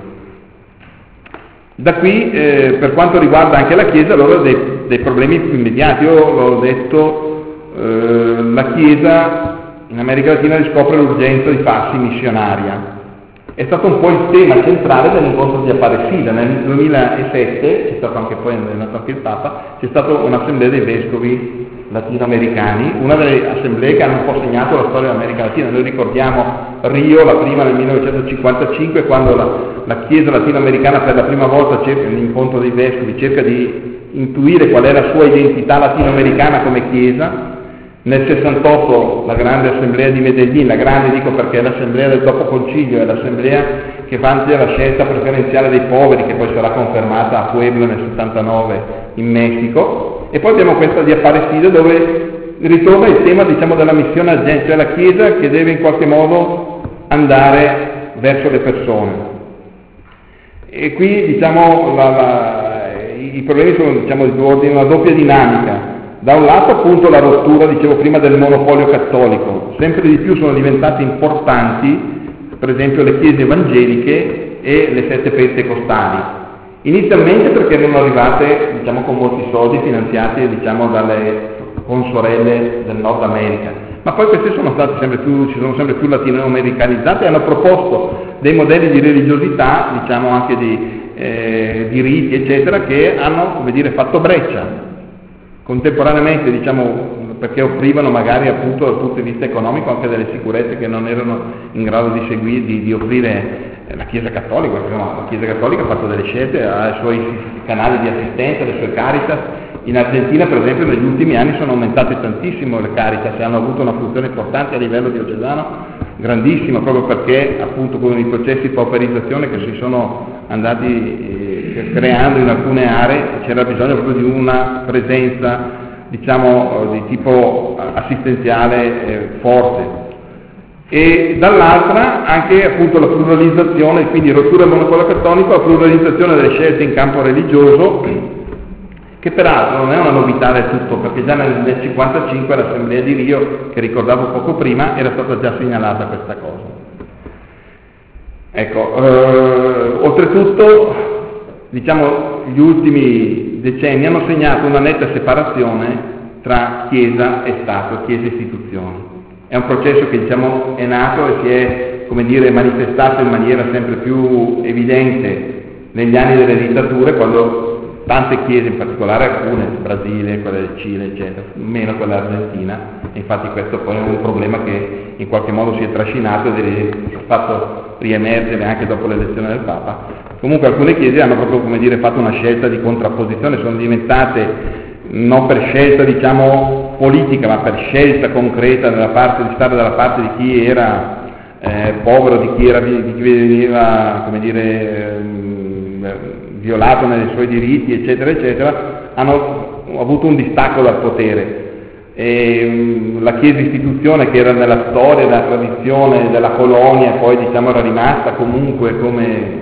Da qui, eh, per quanto riguarda anche la Chiesa, allora dei, dei problemi più immediati. Io l'ho detto, eh, la Chiesa in America Latina riscopre l'urgenza di farsi missionaria. È stato un po' il tema centrale dell'incontro di Aparecida. Nel duemilasette, c'è stato anche poi, è nato anche il Papa, c'è stata un'assemblea dei vescovi latinoamericani, una delle assemblee che hanno un po' segnato la storia dell'America Latina. Noi ricordiamo Rio, la prima nel millenovecentocinquantacinque, quando la, la Chiesa latinoamericana per la prima volta, cerca, nell'incontro dei vescovi, cerca di intuire qual è la sua identità latinoamericana come Chiesa. Nel sessantotto la grande assemblea di Medellin, la grande dico perché è l'assemblea del dopo concilio, è l'assemblea che fa anche la scelta preferenziale dei poveri, che poi sarà confermata a Puebla nel settantanove in Messico. E poi abbiamo questa di Aparecida, dove ritorna il tema, diciamo, della missione al gente, cioè la Chiesa che deve in qualche modo andare verso le persone. E qui, diciamo, la, la, i problemi sono, diciamo, di ordine, una doppia dinamica. Da un lato, appunto, la rottura, dicevo prima, del monopolio cattolico. Sempre di più sono diventate importanti, per esempio, le chiese evangeliche e le sette pentecostali. Inizialmente perché erano arrivate, diciamo, con molti soldi finanziati, diciamo, dalle consorelle del Nord America, ma poi queste sono state sempre più, si sono sempre più latinoamericanizzate e hanno proposto dei modelli di religiosità, diciamo anche di, eh, di riti, eccetera, che hanno, come dire, fatto breccia. Contemporaneamente, diciamo, perché offrivano magari, appunto, dal punto di vista economico anche delle sicurezze che non erano in grado di seguire, di, di offrire la Chiesa Cattolica, perché no, la Chiesa Cattolica ha fatto delle scelte, ha i suoi canali di assistenza, le sue Caritas. In Argentina, per esempio, negli ultimi anni sono aumentate tantissimo le Caritas e hanno avuto una funzione importante a livello diocesano, grandissima, proprio perché, appunto, con i processi di pauperizzazione che si sono andati eh, creando in alcune aree, c'era bisogno proprio di una presenza, diciamo, di tipo assistenziale eh, forte. E dall'altra anche, appunto, la pluralizzazione, quindi rottura del monopolio cattolico, la pluralizzazione delle scelte in campo religioso, che peraltro non è una novità del tutto, perché già nel cinquantacinque l'assemblea di Rio, che ricordavo poco prima, era stata già segnalata questa cosa. Ecco, eh, oltretutto, diciamo, gli ultimi decenni hanno segnato una netta separazione tra Chiesa e Stato, Chiesa e istituzioni. È un processo che, diciamo, è nato e si è, come dire, manifestato in maniera sempre più evidente negli anni delle dittature, quando tante chiese, in particolare alcune, il Brasile, quelle del Cile, eccetera, meno quella argentina, e infatti questo poi è un problema che in qualche modo si è trascinato ed è fatto riemergere anche dopo l'elezione del Papa. Comunque alcune chiese hanno proprio, come dire, fatto una scelta di contrapposizione, sono diventate non per scelta, diciamo, politica, ma per scelta concreta nella parte, di stare dalla parte di chi era eh, povero, di chi, era, di chi veniva, come dire, eh, violato nei suoi diritti, eccetera, eccetera, hanno avuto un distacco dal potere. E la Chiesa istituzione, che era nella storia, nella tradizione della colonia, poi, diciamo, era rimasta comunque come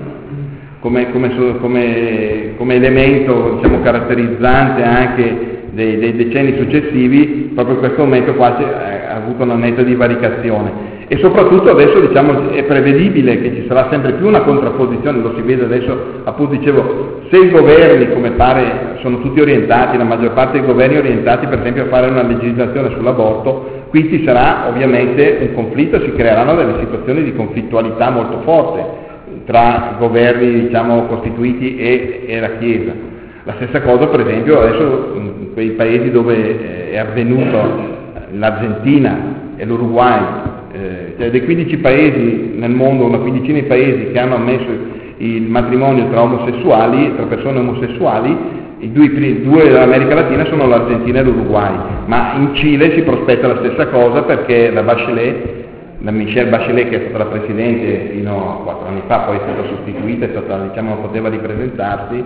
Come, come, come, come elemento, diciamo, caratterizzante anche dei, dei decenni successivi, proprio in questo momento quasi ha avuto una netta divaricazione. E soprattutto adesso diciamo è prevedibile che ci sarà sempre più una contrapposizione, lo si vede adesso, appunto dicevo, se i governi, come pare, sono tutti orientati, la maggior parte dei governi orientati per esempio a fare una legislazione sull'aborto, qui ci sarà ovviamente un conflitto, si creeranno delle situazioni di conflittualità molto forte tra governi diciamo costituiti e, e la Chiesa. La stessa cosa per esempio adesso in quei paesi dove è avvenuto l'Argentina e l'Uruguay, eh, cioè dei quindici paesi nel mondo, una quindicina di paesi che hanno ammesso il matrimonio tra omosessuali, tra persone omosessuali, i due, i due dell'America Latina sono l'Argentina e l'Uruguay, ma in Cile si prospetta la stessa cosa perché la Bachelet, la Michelle Bachelet, che è stata la presidente fino a quattro anni fa, poi è stata sostituita, è stata, diciamo, non poteva ripresentarsi,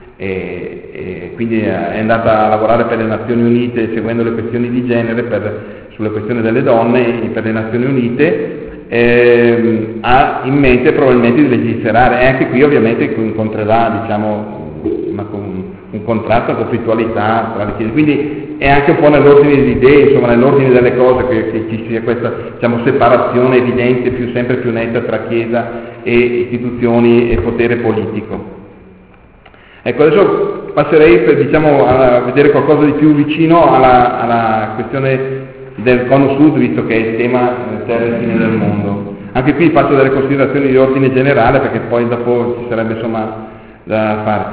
e, e quindi è andata a lavorare per le Nazioni Unite seguendo le questioni di genere, per, sulle questioni delle donne per le Nazioni Unite. Eh, ha in mente probabilmente di legiferare, e anche qui ovviamente incontrerà diciamo, una, un contrasto, una conflittualità tra le chiese, quindi è anche un po' nell'ordine di idee, insomma nell'ordine delle cose che, che ci sia questa diciamo, separazione evidente, più, sempre più netta tra chiesa e istituzioni e potere politico. Ecco, adesso passerei per, diciamo, a vedere qualcosa di più vicino alla, alla questione del cono sud, visto che è il tema terra e fine del mondo. Anche qui faccio delle considerazioni di ordine generale perché poi dopo ci sarebbe insomma da fare.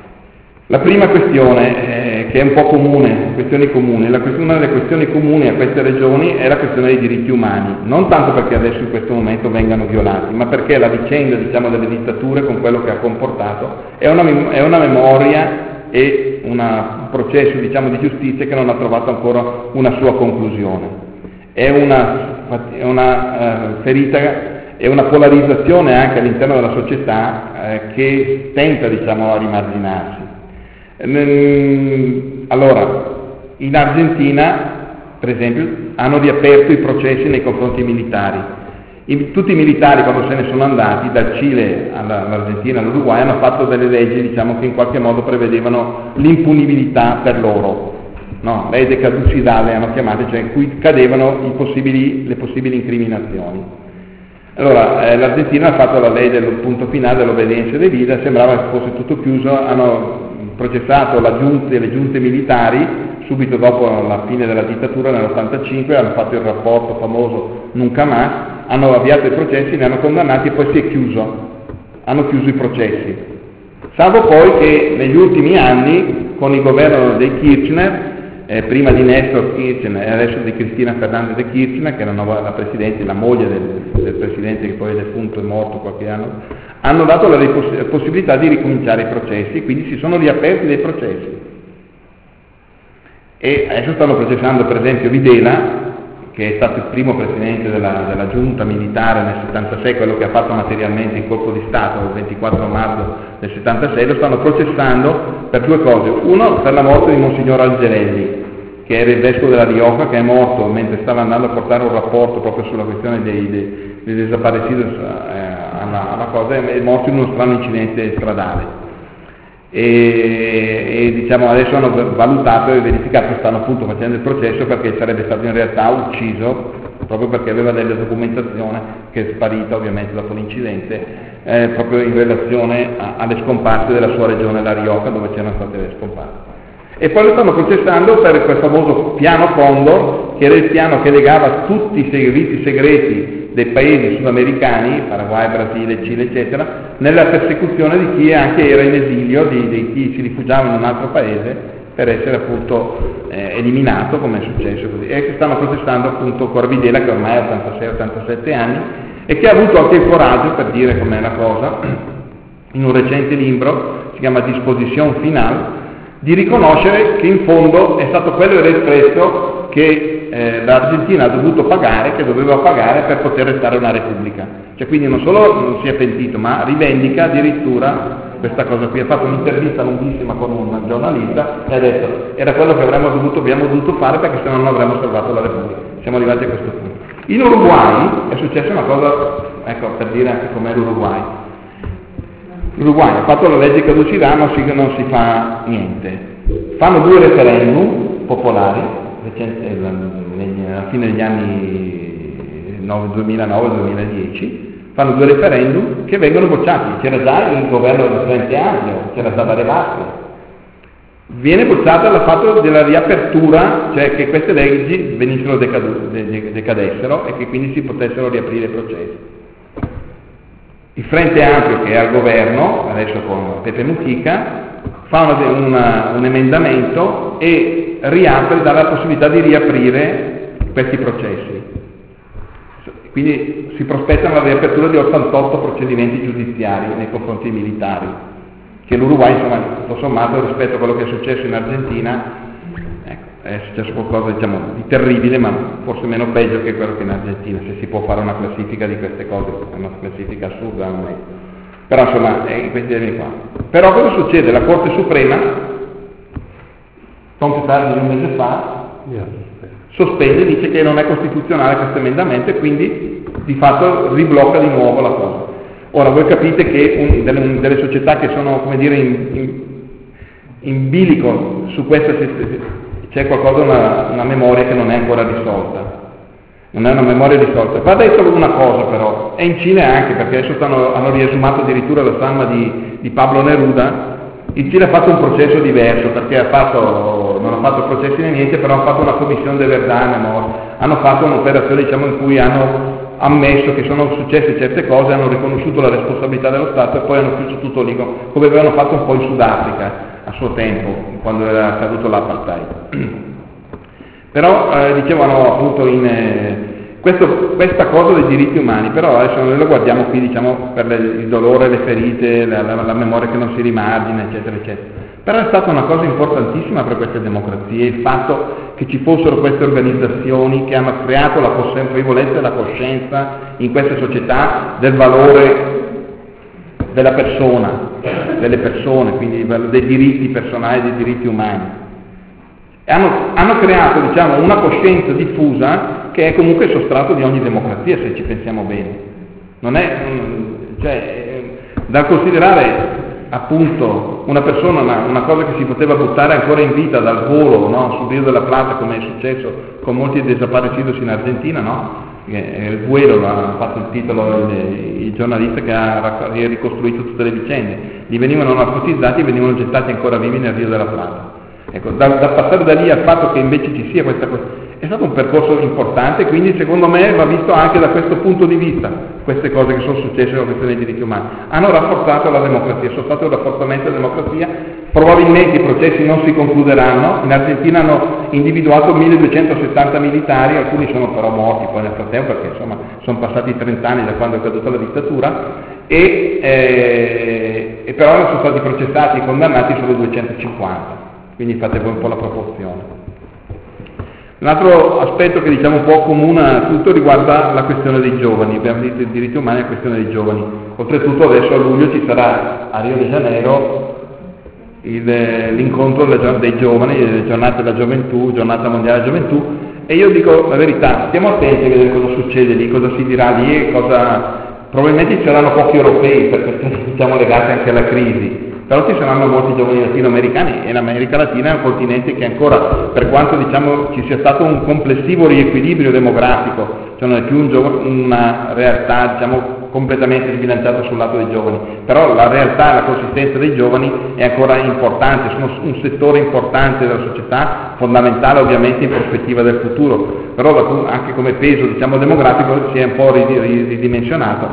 La prima questione, eh, che è un po' comune, questioni comuni, la questione, una delle questioni comuni a queste regioni è la questione dei diritti umani, non tanto perché adesso in questo momento vengano violati, ma perché la vicenda diciamo, delle dittature con quello che ha comportato è una, è una memoria e una, un processo diciamo, di giustizia che non ha trovato ancora una sua conclusione. È una, è una uh, ferita e una polarizzazione anche all'interno della società eh, che tenta diciamo, a rimarginarsi. Ehm, allora, in Argentina, per esempio, hanno riaperto i processi nei confronti militari. I, tutti i militari quando se ne sono andati dal Cile alla, all'Argentina all'Uruguay hanno fatto delle leggi diciamo, che in qualche modo prevedevano l'impunibilità per loro, no? Legge caducidale hanno chiamate, cioè in cui cadevano i possibili, le possibili incriminazioni. Allora eh, l'Argentina ha fatto la legge del punto finale dell'obbedienza devida, sembrava che fosse tutto chiuso, hanno processato la giunta, le giunte militari subito dopo la fine della dittatura nell'ottantacinque, hanno fatto il rapporto famoso Nunca Más, hanno avviato i processi, li hanno condannati e poi si è chiuso, hanno chiuso i processi. Salvo poi che negli ultimi anni, con il governo dei Kirchner, eh, prima di Néstor Kirchner e adesso di Cristina Fernández de Kirchner, che era la presidente, la moglie del, del presidente che poi è defunto e morto qualche anno, hanno dato la riposs- possibilità di ricominciare i processi, quindi si sono riaperti dei processi. E adesso stanno processando per esempio Videla, che è stato il primo presidente della, della giunta militare nel settantasei, quello che ha fatto materialmente il colpo di Stato il ventiquattro marzo del settantasei, lo stanno processando per due cose. Uno, per la morte di Monsignor Algerelli, che era il vescovo della Rioja, che è morto mentre stava andando a portare un rapporto proprio sulla questione dei, dei, dei desaparecidos eh, alla, alla cosa, è morto in uno strano incidente stradale. E, e diciamo adesso hanno valutato e verificato, stanno appunto facendo il processo perché sarebbe stato in realtà ucciso proprio perché aveva delle documentazioni che è sparita ovviamente dopo l'incidente eh, proprio in relazione a, alle scomparse della sua regione, la Rioja, dove c'erano state le scomparse. E poi lo stanno processando per quel famoso piano Condor, che era il piano che legava tutti i servizi segreti dei paesi sudamericani, Paraguay, Brasile, Cile, eccetera, nella persecuzione di chi anche era in esilio, di, di chi si rifugiava in un altro paese per essere appunto eh, eliminato, come è successo così. E che stanno processando appunto Corvidela, che ormai ha ottantasei ottantasette anni, e che ha avuto anche il coraggio, per dire com'è la cosa, in un recente libro, si chiama Disposition Final, di riconoscere che in fondo è stato quello il prezzo che eh, l'Argentina ha dovuto pagare, che doveva pagare per poter restare una repubblica. Cioè quindi non solo non si è pentito, ma rivendica addirittura questa cosa qui. Ha fatto un'intervista lunghissima con un giornalista e ha detto era quello che avremmo dovuto, abbiamo dovuto fare perché se no non avremmo salvato la repubblica. Siamo arrivati a questo punto. In Uruguay è successa una cosa, ecco, per dire anche com'è l'Uruguay. L'Uruguay ha fatto la legge caducità, ma non si, non si fa niente. Fanno due referendum, popolari, recente, negli, alla fine degli anni duemilanove duemiladieci, fanno due referendum che vengono bocciati. C'era già il governo del Frente Ampio, c'era stata Revasco. Viene bocciata il fatto della riapertura, cioè che queste leggi venissero decadu- decadessero e che quindi si potessero riaprire i processi. Il Frente Ampio, che è al governo, adesso con Pepe Mujica, fa una, una, un emendamento e riapre, dà la possibilità di riaprire questi processi. Quindi si prospettano la riapertura di ottantotto procedimenti giudiziari nei confronti dei militari, che l'Uruguay, insomma, tutto sommato, rispetto a quello che è successo in Argentina, ecco, è successo qualcosa, diciamo, di terribile, ma forse meno peggio che quello che in Argentina, se si può fare una classifica di queste cose, è una classifica assurda, non è. Però insomma, è in questi termini qua. Però cosa succede? La Corte Suprema, non più tardi di un mese fa, sospende, dice che non è costituzionale questo emendamento e quindi di fatto riblocca di nuovo la cosa. Ora voi capite che un, delle, delle società che sono, come dire, in, in, in bilico su questa, c'è qualcosa, una, una memoria che non è ancora risolta. Non è una memoria risolta. Va detto una cosa però, e in Cile anche, perché adesso stanno, hanno riesumato addirittura la salma di, di Pablo Neruda. Il Cile ha fatto un processo diverso, perché ha fatto, non ha fatto processi né niente, però ha fatto una commissione de verdad, no? Hanno fatto un'operazione, diciamo, in cui hanno ammesso che sono successe certe cose, hanno riconosciuto la responsabilità dello Stato e poi hanno chiuso tutto lì, come avevano fatto un po' in Sudafrica a suo tempo, quando era caduto l'apartheid. Però eh, dicevano appunto in eh, questo, questa cosa dei diritti umani, però adesso noi lo guardiamo qui, diciamo, per le, il dolore, le ferite, la, la, la memoria che non si rimargina, eccetera, eccetera. Però è stata una cosa importantissima per queste democrazie, il fatto che ci fossero queste organizzazioni che hanno creato la consapevolezza e la coscienza in queste società del valore della persona, delle persone, quindi dei diritti personali, dei diritti umani. E hanno, hanno creato, diciamo, una coscienza diffusa che è comunque il sostrato di ogni democrazia, se ci pensiamo bene. Non è, cioè, da considerare appunto una persona, una, una cosa che si poteva buttare ancora in vita dal volo, no? Sul Rio della Plata, come è successo con molti desaparecidos in Argentina, no? Il Vuelo l'ha fatto il titolo il, il giornalista che ha ricostruito tutte le vicende. Gli venivano narcotizzati e venivano gettati ancora vivi nel Rio della Plata. Ecco, da, da passare da lì al fatto che invece ci sia questa cosa, è stato un percorso importante, quindi secondo me va visto anche da questo punto di vista, queste cose che sono successe con questione dei diritti umani. Hanno rafforzato la democrazia, sono stato un rafforzamento della democrazia, probabilmente i processi non si concluderanno, in Argentina hanno individuato milleduecentosettanta militari, alcuni sono però morti poi nel frattempo, perché insomma sono passati trenta anni da quando è caduta la dittatura, e, eh, e però sono stati processati e condannati solo duecentocinquanta. Quindi fate voi un po' la proporzione. Un altro aspetto che diciamo un po' comuna a tutto riguarda la questione dei giovani. Abbiamo detto i diritti umani e la questione dei giovani. Oltretutto adesso a luglio ci sarà a Rio de Janeiro il, l'incontro dei giovani, le giornate della gioventù, giornata mondiale della gioventù, e io dico la verità, stiamo attenti a vedere cosa succede lì, cosa si dirà lì e cosa... Probabilmente ci saranno pochi europei per questioni, diciamo, legate anche alla crisi. Però ci saranno molti giovani latinoamericani e l'America Latina è un continente che ancora, per quanto diciamo ci sia stato un complessivo riequilibrio demografico, cioè non è più un gio- una realtà diciamo completamente sbilanciata sul lato dei giovani, però la realtà e la consistenza dei giovani è ancora importante, sono un settore importante della società, fondamentale ovviamente in prospettiva del futuro, però anche come peso diciamo demografico si è un po' ridimensionato.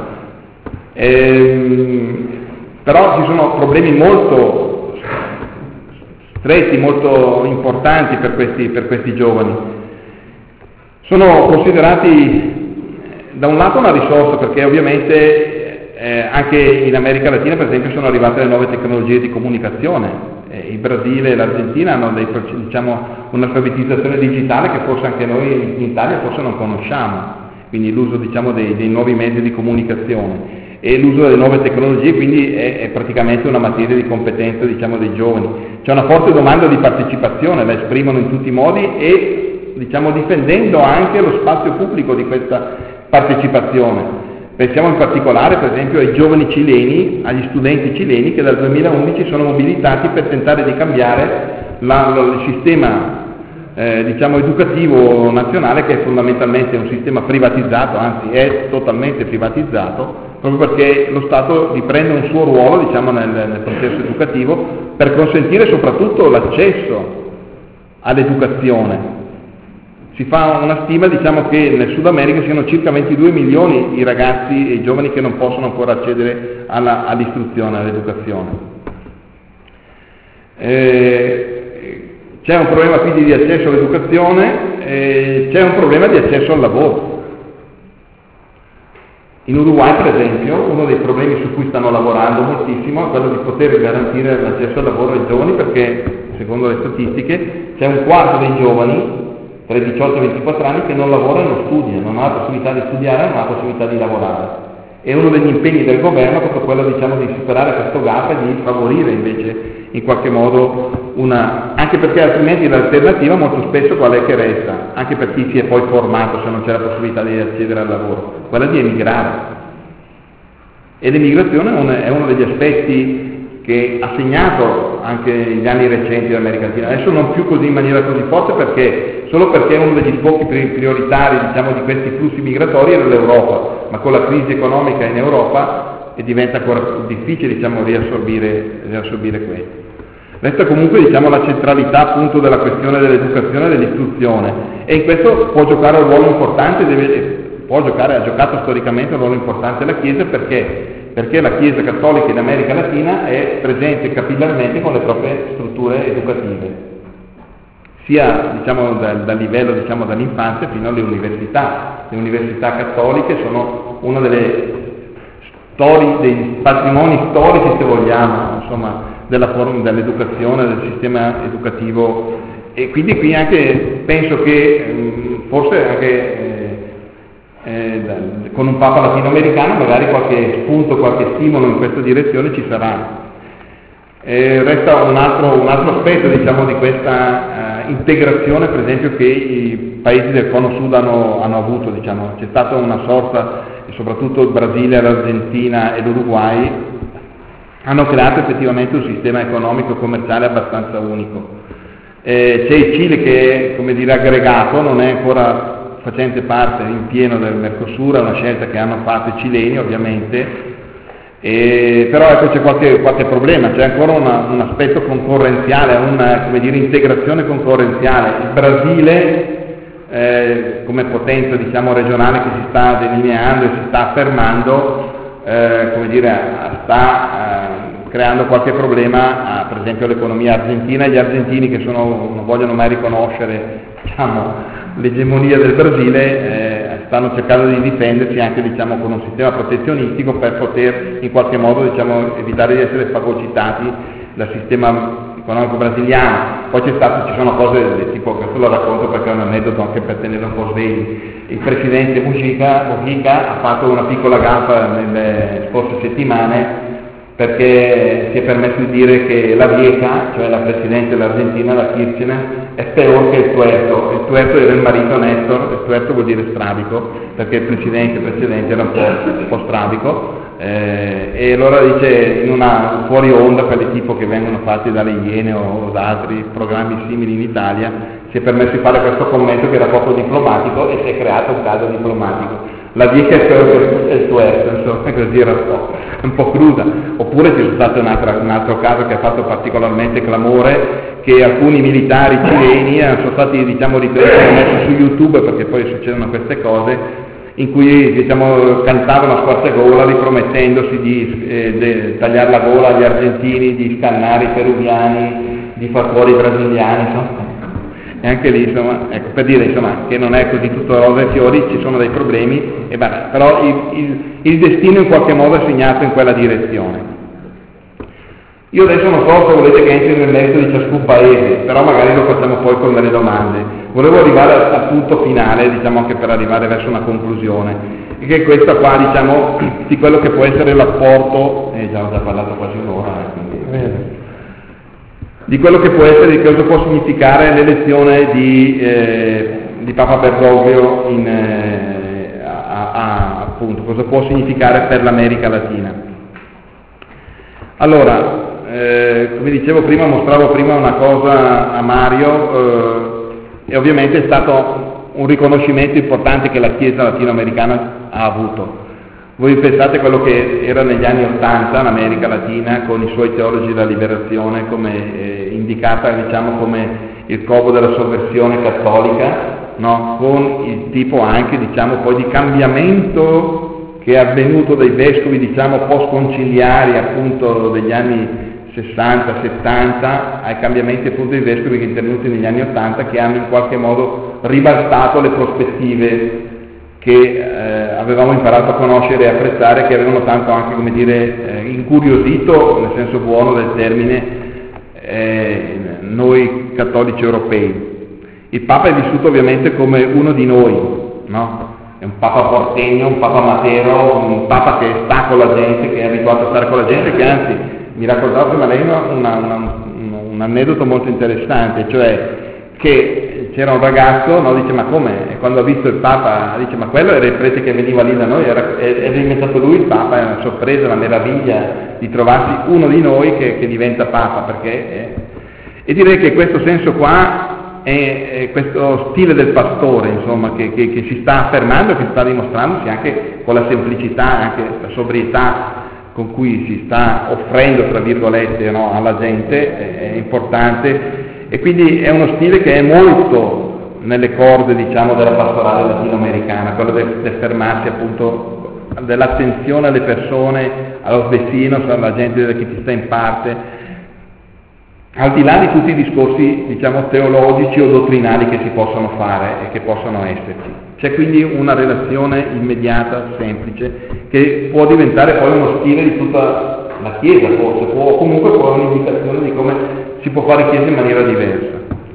Ehm, Però ci sono problemi molto stretti, molto importanti per questi, per questi giovani. Sono considerati da un lato una risorsa perché ovviamente eh, anche in America Latina per esempio sono arrivate le nuove tecnologie di comunicazione. Eh, il Brasile e l'Argentina hanno dei, diciamo, un'alfabetizzazione digitale che forse anche noi in Italia forse non conosciamo, quindi l'uso diciamo, dei, dei nuovi mezzi di comunicazione. E l'uso delle nuove tecnologie quindi è, è praticamente una materia di competenza diciamo dei giovani. C'è una forte domanda di partecipazione, la esprimono in tutti i modi e diciamo difendendo anche lo spazio pubblico di questa partecipazione. Pensiamo in particolare per esempio ai giovani cileni, agli studenti cileni che dal duemilaundici sono mobilitati per tentare di cambiare la, lo, il sistema eh, diciamo educativo nazionale, che è fondamentalmente un sistema privatizzato, anzi è totalmente privatizzato, proprio perché lo Stato riprende un suo ruolo, diciamo, nel, nel processo educativo, per consentire soprattutto l'accesso all'educazione. Si fa una stima, diciamo, che nel Sud America siano circa ventidue milioni i ragazzi e i giovani che non possono ancora accedere alla, all'istruzione, all'educazione. Eh, c'è un problema quindi di accesso all'educazione, eh, c'è un problema di accesso al lavoro. In Uruguay, per esempio, uno dei problemi su cui stanno lavorando moltissimo è quello di poter garantire l'accesso al lavoro ai giovani, perché, secondo le statistiche, c'è un quarto dei giovani tra i diciotto e i ventiquattro anni che non lavora e non studia, non ha la possibilità di studiare, non ha la possibilità di lavorare. E uno degli impegni del governo è proprio quello, diciamo, di superare questo gap e di favorire invece in qualche modo una, anche perché altrimenti l'alternativa molto spesso qual è che resta, anche per chi si è poi formato se non c'è la possibilità di accedere al lavoro, quella di emigrare. E l'emigrazione è uno degli aspetti che ha segnato anche gli anni recenti dell'America Latina, adesso non più così in maniera così forte, perché solo perché uno degli sbocchi prioritari, diciamo, di questi flussi migratori era l'Europa, ma con la crisi economica in Europa e diventa ancora più difficile, diciamo, riassorbire, riassorbire questo. Resta comunque, diciamo, la centralità appunto della questione dell'educazione e dell'istruzione, e in questo può giocare un ruolo importante, deve, può giocare, ha giocato storicamente un ruolo importante la Chiesa, perché perché la Chiesa Cattolica in America Latina è presente capillarmente con le proprie strutture educative, sia, diciamo, dal, dal livello, diciamo, dall'infanzia fino alle università. Le università cattoliche sono uno delle storie, dei patrimoni storici, se vogliamo, insomma, della forma, dell'educazione, del sistema educativo, e quindi qui anche penso che mh, forse anche eh, eh, con un Papa latinoamericano magari qualche spunto, qualche stimolo in questa direzione ci sarà. Eh, resta un altro, un altro aspetto, diciamo, di questa eh, integrazione, per esempio, che i paesi del Cono Sud hanno, hanno avuto, diciamo. C'è stata una sorta, e soprattutto il Brasile, l'Argentina e l'Uruguay hanno creato effettivamente un sistema economico e commerciale abbastanza unico. Eh, c'è il Cile che è, come dire, aggregato, non è ancora facente parte in pieno del Mercosur, è una scelta che hanno fatto i cileni ovviamente, e, però ecco c'è qualche, qualche problema, c'è ancora una, un aspetto concorrenziale, una, come dire, integrazione concorrenziale. Il Brasile eh, come potenza, diciamo, regionale che si sta delineando e si sta affermando, eh, come dire, sta eh, creando qualche problema a, per esempio, all'economia argentina, e gli argentini che sono, non vogliono mai riconoscere, diciamo, l'egemonia del Brasile, eh, stanno cercando di difendersi anche, diciamo, con un sistema protezionistico per poter in qualche modo, diciamo, evitare di essere fagocitati dal sistema economico brasiliano. Poi c'è stato, ci sono cose del tipo, questo lo racconto perché è un aneddoto anche per tenere un po' svegli. Il presidente Mujica, Mujica ha fatto una piccola gaffa nelle scorse settimane, perché si è permesso di dire che la Vieca, cioè la presidente dell'Argentina, la Kirchner, è peor che il tuerto. Il tuerto era il marito Nestor, il tuerto vuol dire strabico, perché il presidente precedente era un po', un po' strabico, eh, e allora dice, in una fuori onda, quelli tipo che vengono fatti dalle Iene o da altri programmi simili in Italia, si è permesso di fare questo commento che era poco diplomatico e si è creato un caso diplomatico. La Vieca è peor che il tuerto, insomma, così era un po', un po' cruda. Oppure c'è stato un altro, un altro caso che ha fatto particolarmente clamore, che alcuni militari cileni sono stati, diciamo, ripresi e messi su YouTube, perché poi succedono queste cose, in cui, diciamo, cantavano a squarciagola ripromettendosi di eh, de, tagliare la gola agli argentini, di scannare i peruviani, di far fuori i brasiliani, insomma. E anche lì, insomma, ecco, per dire, insomma, che non è così tutto rose e fiori, ci sono dei problemi, e beh, però il, il, il destino in qualche modo è segnato in quella direzione. Io adesso non so se volete che entri nel merito di ciascun paese, però magari lo facciamo poi con delle domande. Volevo arrivare al, al punto finale, diciamo, anche per arrivare verso una conclusione, che è questa qua, diciamo, di quello che può essere l'apporto, e eh, già ho già parlato quasi un'ora, eh, quindi, di quello che può essere, di cosa può significare l'elezione di, eh, di Papa Bergoglio in, eh, a, a, appunto, cosa può significare per l'America Latina. Allora, eh, come dicevo prima, mostravo prima una cosa a Mario, eh, e ovviamente è stato un riconoscimento importante che la Chiesa latinoamericana ha avuto. Voi pensate a quello che era negli anni Ottanta l'America Latina con i suoi teologi della liberazione, come eh, indicata diciamo come il covo della sovversione cattolica, no? Con il tipo anche diciamo poi di cambiamento che è avvenuto dai vescovi diciamo post-conciliari appunto degli anni sessanta settanta ai cambiamenti appunto dei vescovi che intervenuti negli anni ottanta, che hanno in qualche modo ribaltato le prospettive che eh, avevamo imparato a conoscere e apprezzare, che avevano tanto anche, come dire, eh, incuriosito, nel senso buono del termine, eh, noi cattolici europei. Il Papa è vissuto ovviamente come uno di noi, no? È un Papa portegno, un Papa matero, un Papa che sta con la gente, che è abituato a stare con la gente, che anzi, mi raccontava prima lei una, una, una, un aneddoto molto interessante, cioè che c'era un ragazzo, no, dice ma come? E quando ha visto il Papa dice ma quello era il prete che veniva lì da noi, era, è diventato lui il Papa, è una sorpresa, una meraviglia di trovarsi uno di noi che, che diventa Papa, perché è... E direi che questo senso qua è, è questo stile del pastore, insomma, che, che, che si sta affermando, che sta dimostrandosi anche con la semplicità, anche la sobrietà con cui si sta offrendo, tra virgolette, no, alla gente, è, è importante. E quindi è uno stile che è molto nelle corde, diciamo, della pastorale latinoamericana, quello del, del fermarsi appunto, dell'attenzione alle persone, allo vecinos, alla gente che ti sta in parte, al di là di tutti i discorsi, diciamo, teologici o dottrinali che si possono fare e che possono esserci. C'è quindi una relazione immediata, semplice, che può diventare poi uno stile di tutta la Chiesa, forse, può, o comunque può un'indicazione di come si può fare Chiesa in maniera diversa.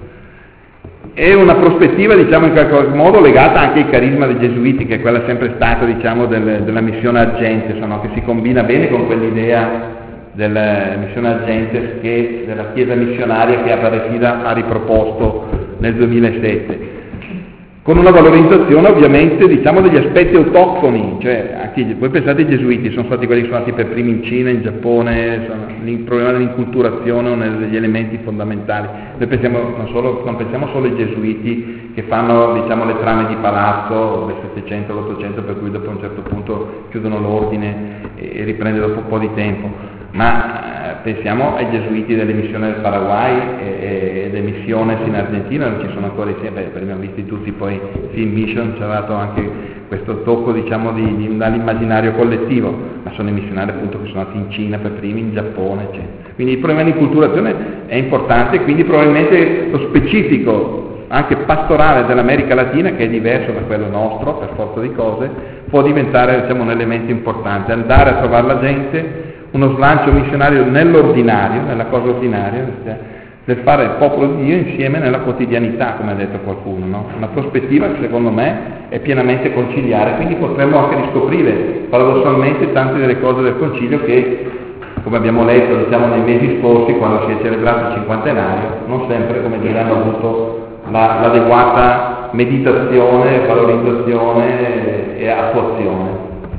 È una prospettiva, diciamo, in qualche modo legata anche al carisma dei Gesuiti, che è quella sempre stata, diciamo, del, della missione Argentes, no? Che si combina bene con quell'idea della missione Argentes che della Chiesa missionaria che Aparecida ha riproposto nel duemilasette. Con una valorizzazione ovviamente, diciamo, degli aspetti autoctoni, cioè anche, voi pensate i Gesuiti sono stati quelli che sono stati per primi in Cina, in Giappone, sono, il problema dell'inculturazione è uno degli elementi fondamentali. Noi pensiamo, non, solo, non pensiamo solo ai Gesuiti che fanno, diciamo, le trame di palazzo del Settecento all'Ottocento, per cui dopo a un certo punto chiudono l'ordine e riprende dopo un po' di tempo, ma eh, pensiamo ai Gesuiti delle missioni del Paraguay e, e delle missioni in Argentina, non ci sono ancora insieme, beh, abbiamo visti tutti poi Film Mission, ci ha dato anche questo tocco, diciamo, di, di, dall'immaginario collettivo, ma sono i missionari appunto che sono nati in Cina per primi, in Giappone, eccetera. Quindi il problema di inculturazione è importante, quindi probabilmente lo specifico anche pastorale dell'America Latina, che è diverso da quello nostro per forza di cose, può diventare, diciamo, un elemento importante, andare a trovare la gente, uno slancio missionario nell'ordinario, nella cosa ordinaria, del fare il popolo di Dio insieme nella quotidianità, come ha detto qualcuno, no? Una prospettiva che secondo me è pienamente conciliare, quindi potremmo anche riscoprire paradossalmente tante delle cose del concilio che, come abbiamo letto, diciamo, nei mesi scorsi, quando si è celebrato il cinquantenario, non sempre, come dire, hanno avuto la, l'adeguata meditazione, valorizzazione e attuazione.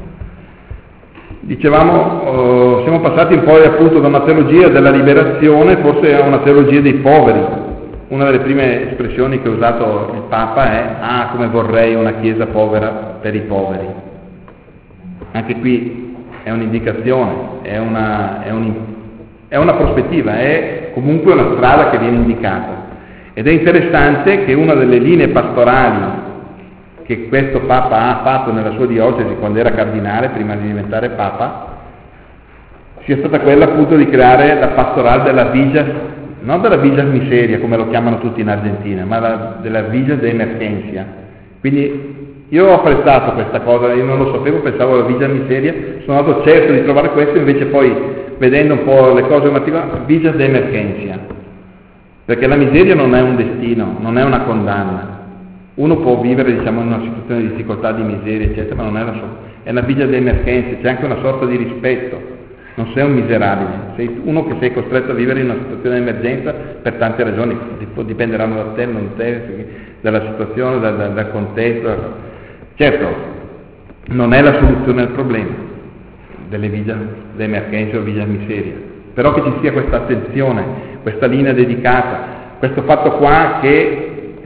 Dicevamo, eh, siamo passati poi appunto da una teologia della liberazione forse a una teologia dei poveri. Una delle prime espressioni che ha usato il Papa è ah, come vorrei una Chiesa povera per i poveri. Anche qui è un'indicazione, è una, è un, è una prospettiva, è comunque una strada che viene indicata. Ed è interessante che una delle linee pastorali che questo Papa ha fatto nella sua diocesi quando era cardinale, prima di diventare Papa, sia stata quella appunto di creare la pastorale della Vigas, non della Vigas Miseria come lo chiamano tutti in Argentina, ma la, della Vigas de Emergencia. Quindi io ho apprezzato questa cosa, io non lo sapevo, pensavo alla Vigas Miseria, sono andato certo di trovare questo, invece poi vedendo un po' le cose particolari, Vigas de Emergencia, perché la miseria non è un destino, non è una condanna. Uno può vivere, diciamo, in una situazione di difficoltà, di miseria, eccetera, ma non è una sua, è una vita di emergenza, c'è anche una sorta di rispetto, non sei un miserabile, sei uno che sei costretto a vivere in una situazione di emergenza per tante ragioni, dipenderanno da te, non te, dalla situazione, dal, dal, dal contesto. Certo, non è la soluzione al problema delle vite di emergenza o vite di miseria, però che ci sia questa attenzione, questa linea dedicata, questo fatto qua che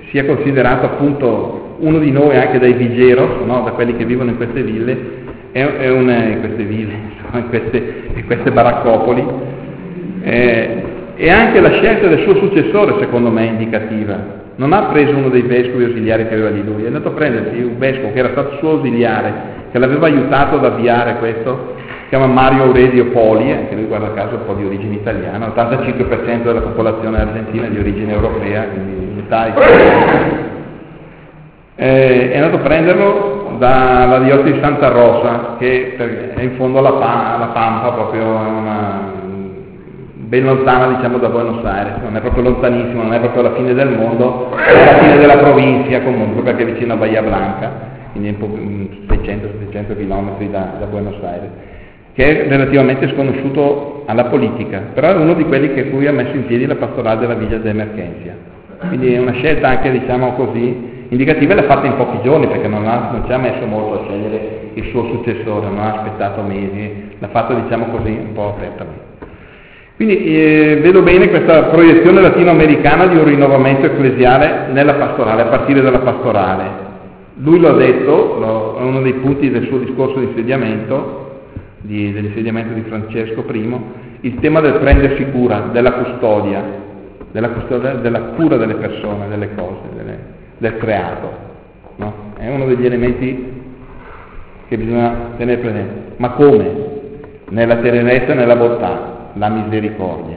sia considerato appunto uno di noi anche dai vigeros, no? Da quelli che vivono in queste ville, è, è una, in queste ville, insomma, in queste, in queste baraccopoli, eh, e anche la scelta del suo successore secondo me è indicativa. Non ha preso uno dei vescovi ausiliari che aveva lì lui, è andato a prendersi un vescovo che era stato suo ausiliare, che l'aveva aiutato ad avviare questo, si chiama Mario Aurelio Poli, anche lui guarda caso un po' di origine italiana, l'ottantacinque per cento della popolazione argentina è di origine europea, quindi metà italiana. Eh, è andato a prenderlo dalla diocesi di Santa Rosa, che è in fondo alla, pa- alla Pampa, proprio una, ben lontana diciamo da Buenos Aires, non è proprio lontanissimo, non è proprio la fine del mondo, è la fine della provincia comunque, perché è vicino a Bahia Blanca, quindi seicento settecento chilometri da, da Buenos Aires, che è relativamente sconosciuto alla politica, però è uno di quelli che cui ha messo in piedi la pastorale della Villa de Emergencia. Quindi è una scelta anche diciamo così indicativa, e l'ha fatta in pochi giorni, perché non, ha, non ci ha messo molto a scegliere il suo successore, non ha aspettato mesi, l'ha fatto diciamo così un po' apertamente. Quindi eh, vedo bene questa proiezione latinoamericana di un rinnovamento ecclesiale nella pastorale, a partire dalla pastorale. Lui lo ha detto, lo, è uno dei punti del suo discorso di insediamento, di, dell'insediamento di Francesco I, il tema del prendersi cura, della custodia, della, custodia, della cura delle persone, delle cose, delle, del creato. No? È uno degli elementi che bisogna tenere presente. Ma come? Nella tenerezza e nella bontà. La misericordia.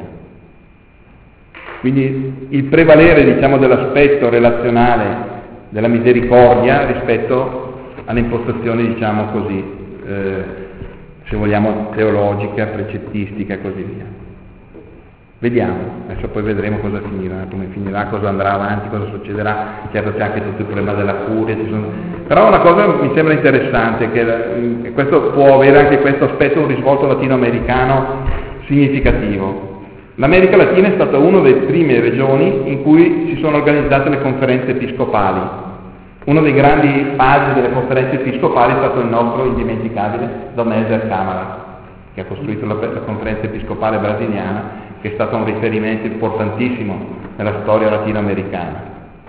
Quindi il prevalere diciamo dell'aspetto relazionale della misericordia rispetto alle impostazioni diciamo così eh, se vogliamo teologica, precettistica e così via. Vediamo, adesso poi vedremo cosa finirà, come finirà, cosa andrà avanti, cosa succederà. Certo c'è anche tutto il problema della curia, ci sono... però una cosa mi sembra interessante, che questo può avere anche questo aspetto, un risvolto latinoamericano significativo. L'America Latina è stata una delle prime regioni in cui si sono organizzate le conferenze episcopali. Uno dei grandi padri delle conferenze episcopali è stato il nostro indimenticabile Dom Helder Câmara, che ha costruito la, la conferenza episcopale brasiliana, che è stato un riferimento importantissimo nella storia latinoamericana.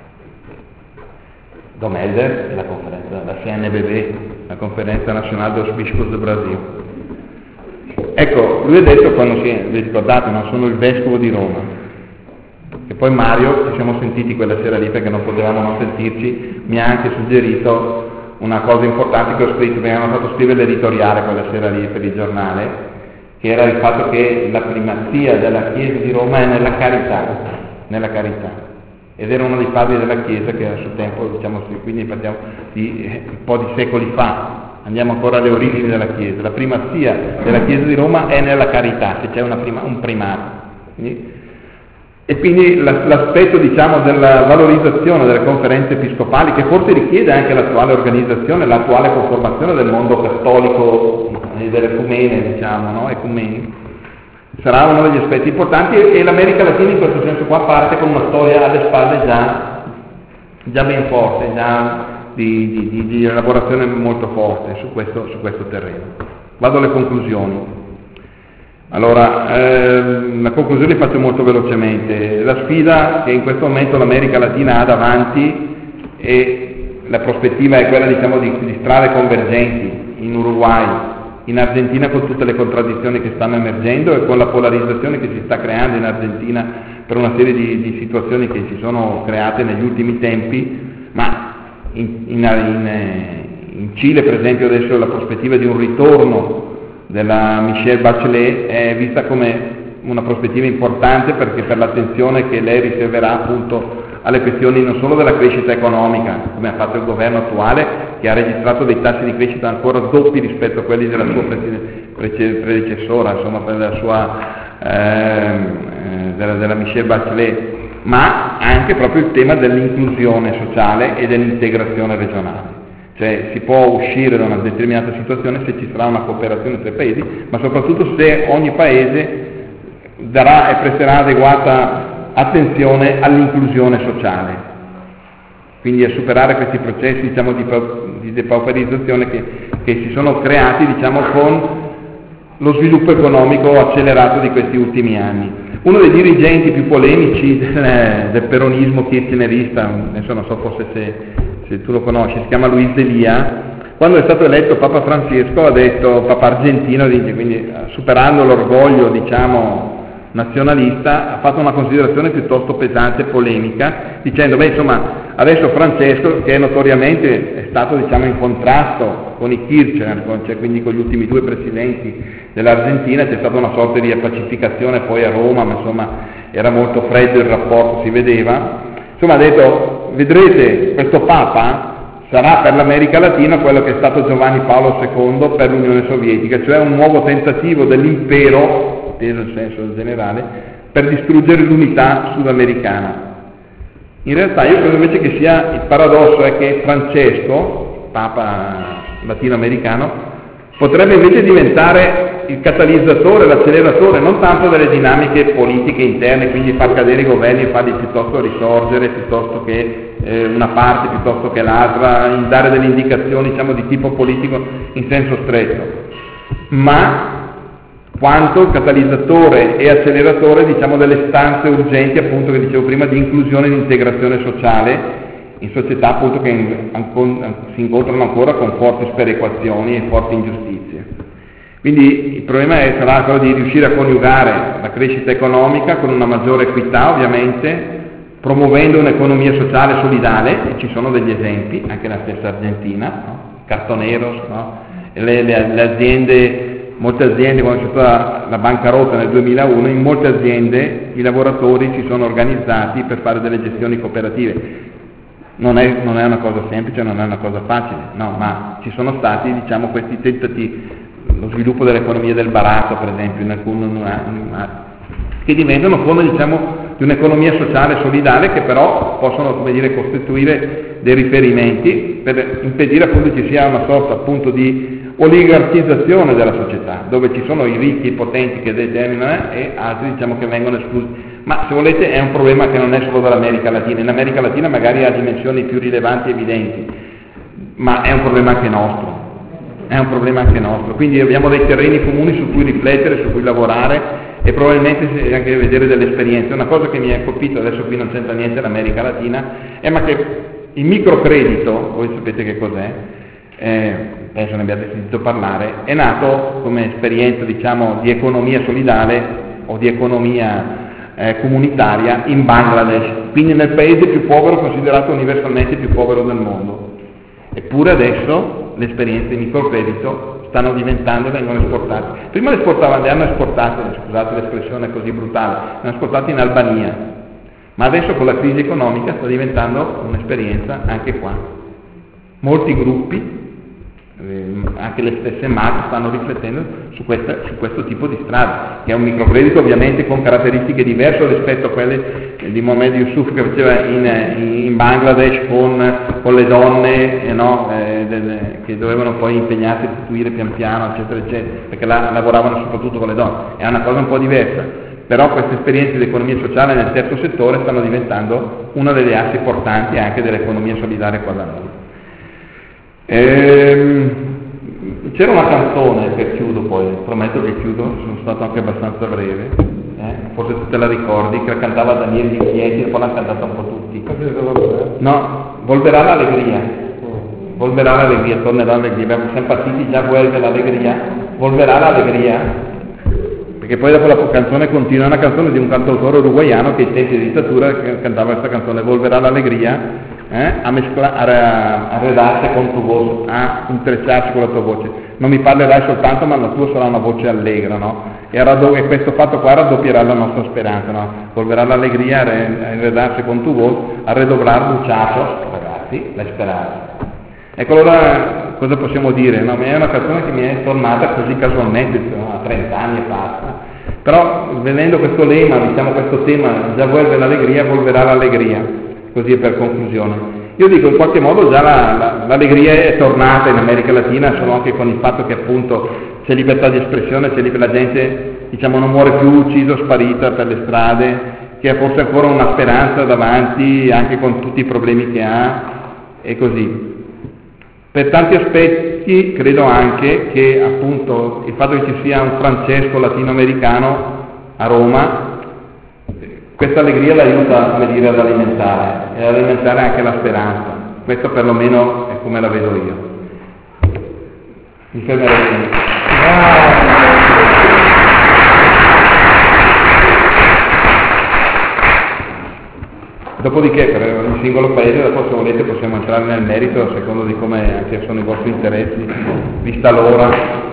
Dom Helder è la conferenza, la C N B B, la Conferenza Nazionale dos Bispos do Brasil. Ecco, lui ha detto, quando si è, vi ricordate, no? Sono il vescovo di Roma, e poi Mario, ci siamo sentiti quella sera lì perché non potevamo non sentirci, mi ha anche suggerito una cosa importante che ho scritto, mi hanno fatto scrivere l'editoriale quella sera lì per il giornale, che era il fatto che la primazia della Chiesa di Roma è nella carità, nella carità, ed era uno dei padri della Chiesa che a suo tempo, diciamo, quindi parliamo di eh, un po' di secoli fa. Andiamo ancora alle origini della Chiesa. La primazia della Chiesa di Roma è nella carità, se c'è una prima, un primato. Quindi, e quindi la, l'aspetto diciamo della valorizzazione delle conferenze episcopali, che forse richiede anche l'attuale organizzazione, l'attuale conformazione del mondo cattolico e delle ecumene, diciamo, no? Ecumeni, sarà uno degli aspetti importanti, e, e l'America Latina in questo senso qua parte con una storia alle spalle già, già ben forte, già Di, di, di elaborazione molto forte su questo, su questo terreno. Vado alle conclusioni. Allora, ehm, la conclusione faccio molto velocemente. La sfida che in questo momento l'America Latina ha davanti, e la prospettiva è quella diciamo di, di strade convergenti in Uruguay, in Argentina, con tutte le contraddizioni che stanno emergendo e con la polarizzazione che si sta creando in Argentina per una serie di, di situazioni che si sono create negli ultimi tempi, ma In, in, in, in Cile per esempio adesso la prospettiva di un ritorno della Michelle Bachelet è vista come una prospettiva importante, perché per l'attenzione che lei riserverà appunto alle questioni non solo della crescita economica, come ha fatto il governo attuale, che ha registrato dei tassi di crescita ancora doppi rispetto a quelli della sua predecessora, insomma della sua eh, della, della Michelle Bachelet, ma anche proprio il tema dell'inclusione sociale e dell'integrazione regionale. Cioè si può uscire da una determinata situazione se ci sarà una cooperazione tra i paesi, ma soprattutto se ogni paese darà e presterà adeguata attenzione all'inclusione sociale, quindi a superare questi processi diciamo, di, di depauperizzazione che, che si sono creati diciamo, con lo sviluppo economico accelerato di questi ultimi anni. Uno dei dirigenti più polemici del, del peronismo kirchnerista, adesso non so forse se, se tu lo conosci, si chiama Luis Delia. Quando è stato eletto Papa Francesco ha detto, Papa argentino, quindi superando l'orgoglio diciamo nazionalista, ha fatto una considerazione piuttosto pesante e polemica, dicendo, beh insomma, adesso Francesco, che notoriamente è stato diciamo in contrasto con i Kirchner, cioè quindi con gli ultimi due presidenti dell'Argentina, c'è stata una sorta di pacificazione poi a Roma, ma insomma era molto freddo il rapporto, si vedeva, insomma ha detto, vedrete, questo Papa sarà per l'America Latina quello che è stato Giovanni Paolo secondo per l'Unione Sovietica, cioè un nuovo tentativo dell'impero, inteso in senso generale, per distruggere l'unità sudamericana. In realtà io credo invece che sia, il paradosso è che Francesco, Papa latinoamericano, potrebbe invece diventare il catalizzatore, l'acceleratore, non tanto delle dinamiche politiche interne, quindi far cadere i governi e farli piuttosto risorgere, piuttosto che eh, una parte, piuttosto che l'altra, in dare delle indicazioni diciamo di tipo politico in senso stretto, ma quanto catalizzatore e acceleratore diciamo delle stanze urgenti appunto che dicevo prima di inclusione e di integrazione sociale in società appunto che si incontrano ancora con forti sperequazioni e forti ingiustizie. Quindi il problema è, sarà quello di riuscire a coniugare la crescita economica con una maggiore equità ovviamente, promuovendo un'economia sociale solidale, e ci sono degli esempi, anche la stessa Argentina, no? Cartoneros, no? le, le, le aziende, molte aziende, quando c'è stata la bancarotta nel duemilauno, in molte aziende i lavoratori si sono organizzati per fare delle gestioni cooperative. Non è, non è una cosa semplice, non è una cosa facile, no, ma ci sono stati diciamo questi tentativi, lo sviluppo dell'economia del baratto per esempio in alcune che diventano forme diciamo di un'economia sociale solidale che però possono come dire costituire dei riferimenti per impedire appunto che ci sia una sorta appunto di oligarchizzazione della società dove ci sono i ricchi e i potenti che determinano e altri diciamo che vengono esclusi. Ma se volete è un problema che non è solo dell'America Latina, in America Latina magari ha dimensioni più rilevanti e evidenti, ma è un problema anche nostro, è un problema anche nostro, quindi abbiamo dei terreni comuni su cui riflettere, su cui lavorare e probabilmente anche vedere delle esperienze. Una cosa che mi ha colpito, adesso qui non c'entra niente l'America Latina, è ma che il microcredito, voi sapete che cos'è, eh, penso ne abbiate sentito parlare, è nato come esperienza diciamo di economia solidale o di economia Eh, comunitaria in Bangladesh, quindi nel paese più povero, considerato universalmente più povero del mondo. Eppure adesso le esperienze di microcredito stanno diventando, vengono esportate. Prima le esportavano, le hanno esportate, scusate l'espressione così brutale, le hanno esportate in Albania, ma adesso con la crisi economica sta diventando un'esperienza anche qua. Molti gruppi, anche le stesse M A C stanno riflettendo su, questa, su questo tipo di strada, che è un microcredito ovviamente con caratteristiche diverse rispetto a quelle di Mohamed Yusuf che faceva in, in Bangladesh con, con le donne eh, no, eh, delle, che dovevano poi impegnarsi a istituire pian piano eccetera eccetera, perché là lavoravano soprattutto con le donne, è una cosa un po' diversa, però queste esperienze di economia sociale nel terzo settore stanno diventando una delle assi portanti anche dell'economia solidale qua da noi. Ehm, c'era una canzone, per chiudo poi, prometto che chiudo, sono stato anche abbastanza breve, eh? Forse tu te la ricordi, che la cantava Daniele Di Chieti e poi l'hanno cantata un po' tutti. No, Volverà l'allegria, volverà l'allegria, tornerà l'allegria, abbiamo sempre partiti già vuelve l'allegria, volverà l'allegria, perché poi dopo la canzone continua, una canzone di un cantautore uruguaiano che ai tempi di dittatura cantava questa canzone, volverà l'allegria, Eh, a, mescla- a, a redarsi con tu voce, a intrecciarsi con la tua voce. Non mi parlerai soltanto, ma la tua sarà una voce allegra, no? E, raddop- e questo fatto qua raddoppierà la nostra speranza, no? Volverà l'allegria a, re- a redarsi con tu voce, a redoblar muchachos, ragazzi, la speranza. Ecco allora cosa possiamo dire? No? È una canzone che mi è tornata così casualmente, no? A trenta anni e basta. Però vedendo questo lema, diciamo questo tema, già vuelve l'allegria, volverà l'allegria. Così per conclusione. Io dico in qualche modo già la, la, l'allegria è tornata in America Latina, solo anche con il fatto che appunto c'è libertà di espressione, c'è liber- la gente diciamo non muore più uccisa o sparita per le strade, che ha forse ancora una speranza davanti anche con tutti i problemi che ha e così. Per tanti aspetti credo anche che appunto il fatto che ci sia un Francesco latinoamericano a Roma questa allegria l'aiuta, come dire, ad alimentare e ad alimentare anche la speranza. Questo perlomeno è come la vedo io. Mi fermerei qui. Dopodiché per ogni singolo paese, dopo se volete possiamo entrare nel merito a secondo di come anche sono i vostri interessi, vista l'ora.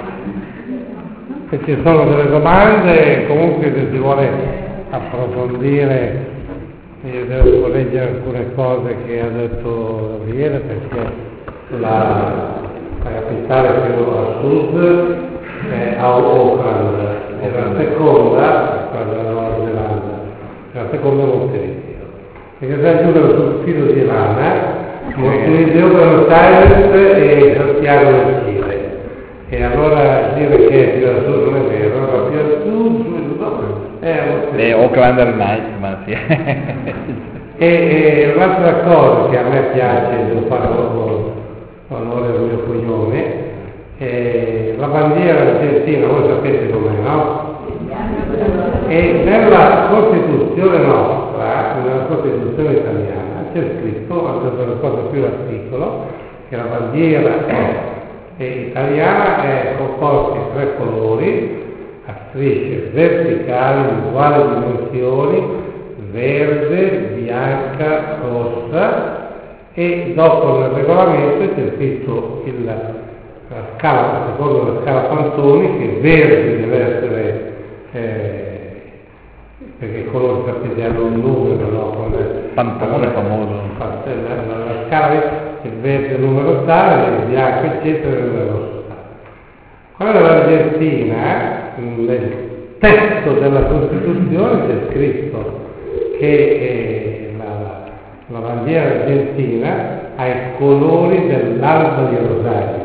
Se ci sono delle domande, comunque se si vuole approfondire, io devo leggere alcune cose che ha detto Gabriele, perché la, la capitale più a sud è Auckland e la seconda, quella della Nuova Zelanda, la seconda è Montevideo. Perché si aggiungono sul filo di lana, Montevideo, Buenos Aires e Santiago del Cile. E allora dire che è più a sud non è vero, ma più a sud, no, è a Montevideo. Beh, Auckland è nice, ma sì. E, e un'altra cosa che a me piace, devo fare onore al mio cognome, è la bandiera argentina, voi sapete com'è, no? E nella Costituzione nostra, nella Costituzione italiana, c'è scritto, anche per la cosa più l'articolo, che la bandiera è italiana è composta di tre colori, a strisce verticali di uguali dimensioni, verde, bianca, rossa, e dopo nel regolamento c'è scritto il, la scala, secondo la scala Pantoni, che verde deve essere eh, perché i colori sapete hanno un numero, no? Con Pantone famoso. La, la, la scala il verde numero tale, il bianco eccetera, il rosso tale. Quella dell'Argentina, nel testo della Costituzione c'è scritto che eh, la, la bandiera argentina ha i colori dell'alba di Rosario.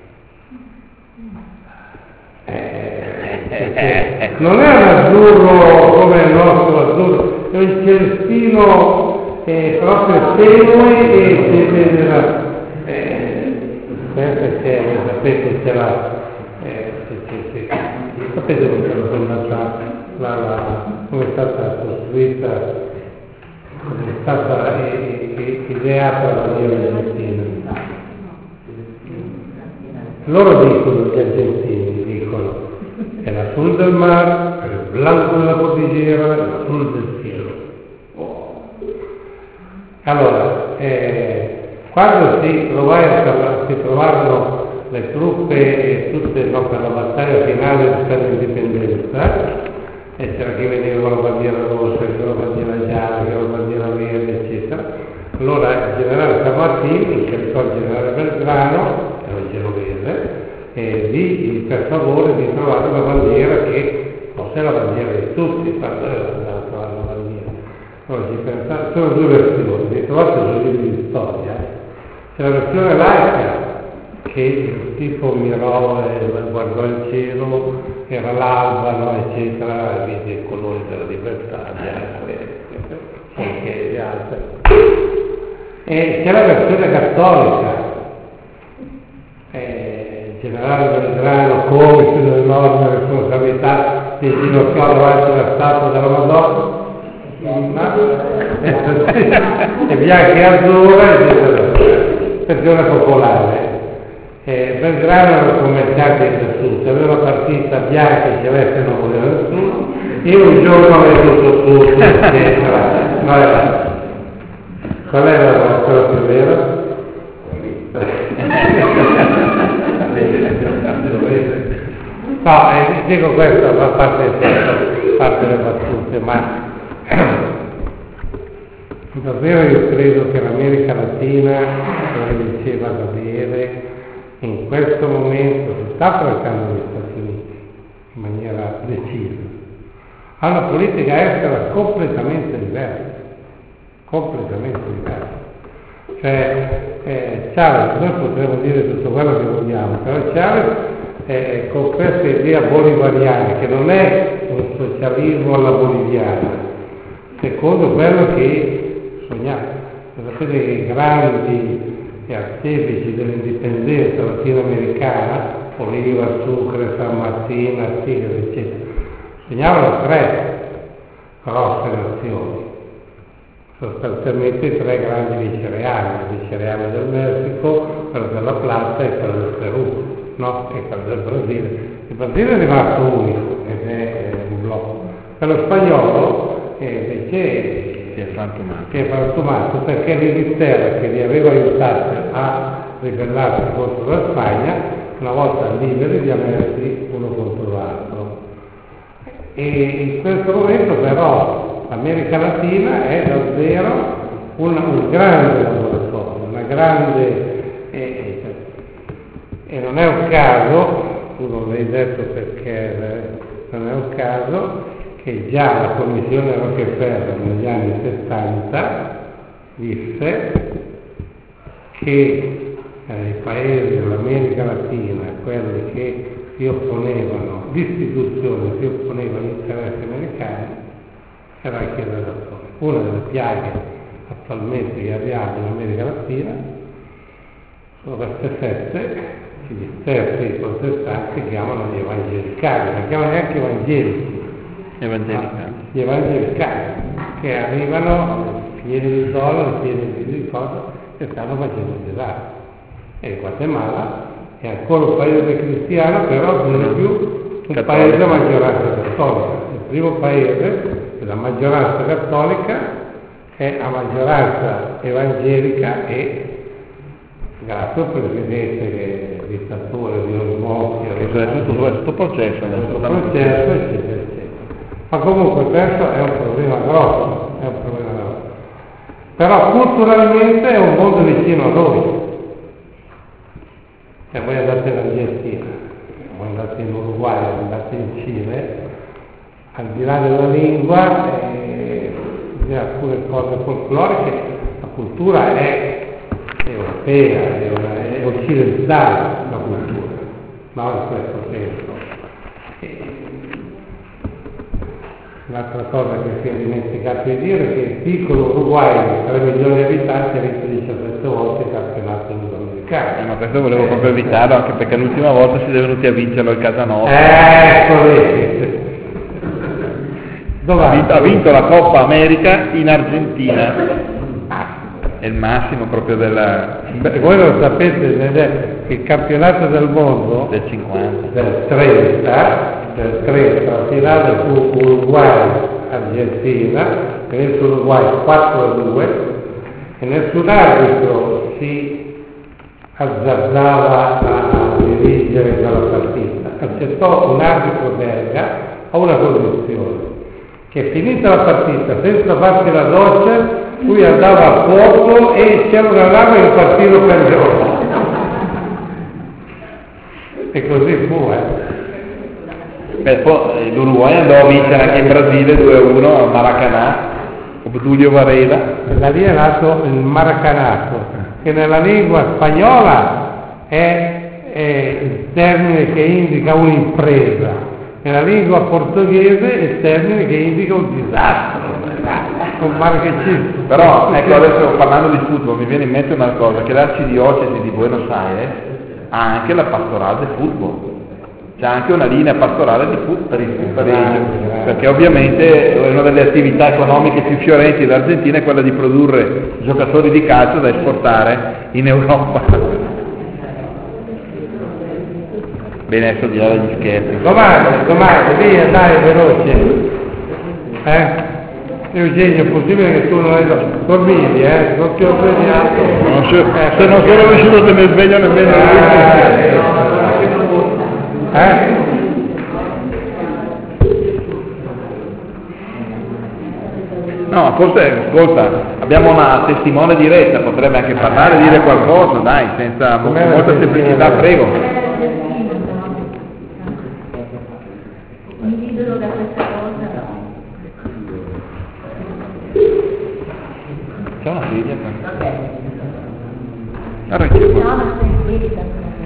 Eh, non è un azzurro come il nostro azzurro, è un celestino eh, proprio tenue e si vede la eh, c'è, sapete c'è la eh, c'è, c'è, c'è, sapete come è stata la, la, come è stata costruita, come è stata eh, ideata la bandiera argentina. Loro dicono, gli argentini dicono, è l'azul del mar, è il blanco della cordillera, è l'azul del cielo. Oh. Allora, eh, quando si, trovarono, si trovarono le truppe tutte no, per la battaglia finale per l'indipendenza, e c'era chi vedeva con la bandiera rossa, chi con la bandiera gialla, chi con la bandiera verde, eccetera. Allora il generale San Martino incaricò il generale Belgrano, era il genovese, e lì per favore di trovare una bandiera che fosse la bandiera di tutti, quando era andato a trovare la bandiera. Allora ci pensate, sono due versioni, vi trovate sul libro di storia, c'è la versione laica che il tipo mirò e guardò il cielo, era l'alba, no, eccetera, e vide i colori della libertà, anche gli altri. E c'è la versione cattolica. Il generale Belgrano, conscio dell'enorme responsabilità di ginocchiò davanti alla statua della Madonna, e bianca e azzurra, eccetera, versione popolare. Eh, Belgrano era un commerciante di tessuto, aveva una partita bianca e celeste non voleva nessuno, io un giorno avevo tutto tutto, eccetera. No, era. Qual era la cosa più vera? No, eh, dico questo a parte, parte delle battute, ma davvero io credo che l'America Latina, come diceva Gabriele, in questo momento si sta affrontando gli Stati Uniti in maniera decisa. Ha una politica estera completamente diversa, completamente diversa. Cioè, eh, Chavez, noi potremmo dire tutto quello che vogliamo, però Chavez eh, con questa idea bolivariana, che non è un socialismo alla boliviana, secondo quello che sognava. Sapete che i grandi artefici dell'indipendenza latinoamericana, Bolívar, Sucre, San Martín, Artigas, eccetera, sognavano tre. grosse nazioni, sostanzialmente tre grandi vicereali, il vicereale del Messico, quello della Plata e quello del Perù, no? E quello del Brasile. Il Brasile è rimasto unico ed è un blocco. Quello spagnolo è invece si è frantumato. che è frantumato perché l'Inghilterra, che li aveva aiutati a ribellarsi contro la Spagna, una volta liberi li ha messi uno contro l'altro. E in questo momento però l'America Latina è davvero un, un grande laboratorio, una grande... E, e non è un caso, tu non l'hai detto perché non è un caso, che già la Commissione Rockefeller negli anni settanta disse che eh, i paesi dell'America Latina, quelli che si opponevano, l'istituzione si opponeva agli interessi americani, era la Chiesa Cattolica. Una delle piaghe attualmente che abbiamo in America Latina sono queste sette che gli stessi protestanti chiamano gli evangelicali, non chiamano neanche evangelici, Evangelicali. gli evangelicali, che arrivano pieni di dollari, pieni di cose, che stanno facendo il disastro. E il Guatemala è ancora un paese cristiano, però non è più un paese a maggioranza cattolica. Il primo paese della maggioranza cattolica è a maggioranza evangelica e grazie al presidente dittatore di Osmosi. Questo è tutto questo processo adesso. Questo processo, eccetera, eccetera. Ma comunque questo è un problema grosso, è un problema grosso. Però culturalmente è un mondo vicino a noi. E voi andate in Argentina, voi andate in Uruguay, andate in Cile, al di là della lingua e di alcune cose folcloriche, la cultura è europea, è, una, è occidentale la cultura, no? In questo senso. E un'altra cosa che si è dimenticato di dire è che il piccolo Uruguay di tre milioni di abitanti ha vinto diciassette volte il campionato sudamericano. Eh, ma questo volevo proprio evitarlo, anche perché l'ultima volta si è venuti a vincerlo il Casanova. Ecco, vedi. Ha vinto, ha vinto la Coppa America in Argentina. È il massimo proprio della... Beh, voi lo sapete, il campionato del mondo del cinquanta. Del trenta, del trenta, la finale fu Uruguay-Argentina, che nel Uruguay quattro a due, e nessun arbitro si azzardava a dirigere quella partita. Accettò un arbitro belga a una condizione, che finita la partita, senza farsi la doccia, lui andava a fuoco e c'era una lama e il partito perdeva. E così fu, eh. Beh, poi l'Uruguay andò a vincere anche in Brasile due a uno a Maracanã, Obdulio Varela. Da lì è nato il maracanato, che nella lingua spagnola è, è il termine che indica un'impresa, nella lingua portoghese è il termine che indica un disastro, un marchecismo. Però, ecco, adesso parlando di football mi viene in mente una cosa, che l'arcidiocesi di Buenos Aires ha anche la pastorale del football. C'è anche una linea pastorale di football per il pareggio, perché ovviamente una delle attività economiche più fiorenti dell'Argentina è quella di produrre giocatori di calcio da esportare in Europa. Bene, adesso di là degli scherzi. Domani, domani, via, dai, veloce. Eh? Eugenio, è possibile che tu non hai dormiti, eh? Non ti ho svegliato. Non so, se non sono riuscito a tenere sveglio nemmeno lui. Eh? No, forse, ascolta, abbiamo una testimone diretta, potrebbe anche parlare, dire qualcosa, dai, senza mo- molta semplicità, prego. Condividono da questa cosa, no. C'è una figlia? Ok. Guarda che No, ma stai in piedi, tanto non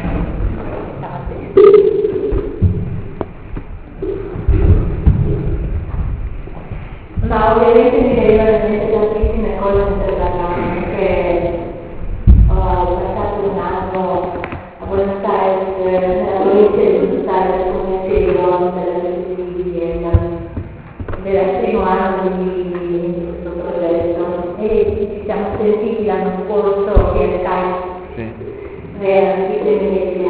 No, ovviamente mi deriva da mente tantissime cose mentre parlavamo, perché ho passato un anno a Buenos Aires, nella provincia di Buenos Aires come figlio della Repubblica di Vienna, ed era il primo anno di ci siamo sentiti l'anno scorso via Skype, Sì. erano tutti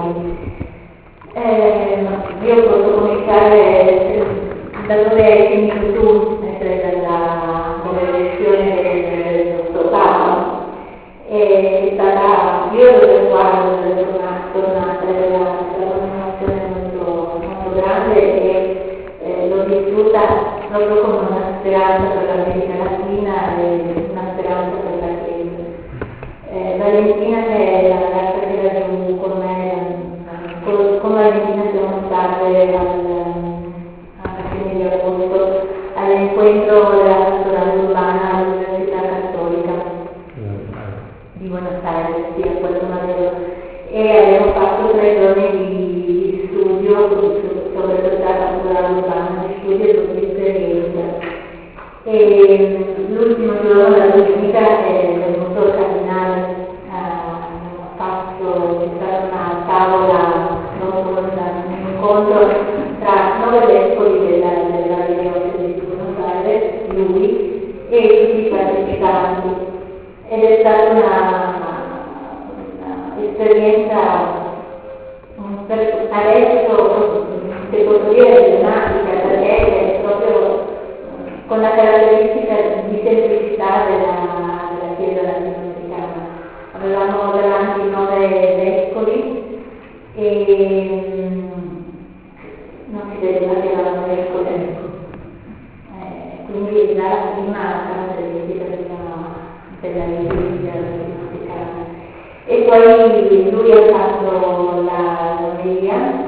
eh, io posso cominciare da dove hai finito tu, cioè dalla, dalla lezione del nostro Papa, e è stata, io lo riguardo della tornata della continuazione molto, molto grande e eh, l'ho vissuta proprio come una speranza per l'America Latina e una speranza per la Chiesa. Eh, Valentina, che è la ragazza che era giù con me, con, con Valentina siamo state al, alla fine di agosto all'incontro della pastorale urbana all'Università Cattolica di Buenos Aires, sì, a Puerto Madero, e abbiamo fatto tre giorni di, di studio sobre questa pastorale urbana, di studio e di esperienza. E l'ultimo giorno, la domenica, è venuto il cardinale, abbiamo fatto, c'è stata una tavola, un incontro tra nove vescovi della, della diocesi di Buenos Aires, lui e tutti i partecipanti. Ed è stata un'esperienza per adesso, se posso dire, drammatica, perché è proprio con la caratteristica di semplicità della, della Chiesa latinoamericana. Avevamo davanti nove vescovi e non si vedeva che erano vescovi, eh, quindi già la prima caratteristica della, della Chiesa latinoamericana. E poi lui ha fatto la omelia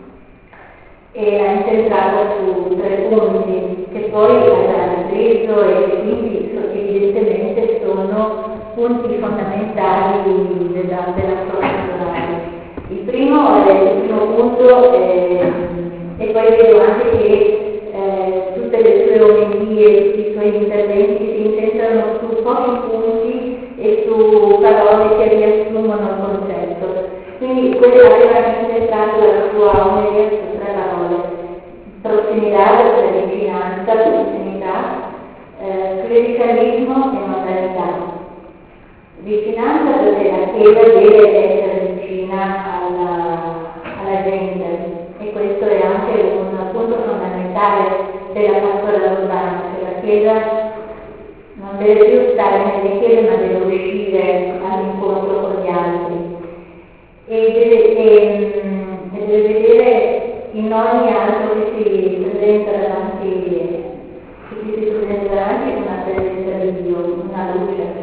e ha incentrato su tre punti che poi ha ripreso e quindi evidentemente sono punti fondamentali della, della sua pastorale. Il primo è il primo punto eh, e poi vedo anche che eh, tutte le sue omelie, tutti i suoi interventi si incentrano su pochi punti e su parole che riassumono il concetto. Quindi quella aveva incentrato la sua omelia su tre parole: prossimità, cioè vicinanza, prossimità, eh, clericalismo e modernità. Vicinanza perché la Chiesa deve essere vicina alla, alla gente, e questo è anche un punto fondamentale della pastorale urbana, cioè la Chiesa non deve più stare nelle chiese ma deve uscire all'incontro con gli altri e deve, e, e deve vedere in ogni altro che si presenta davanti, che si presenta davanti una presenza di Dio, una luce.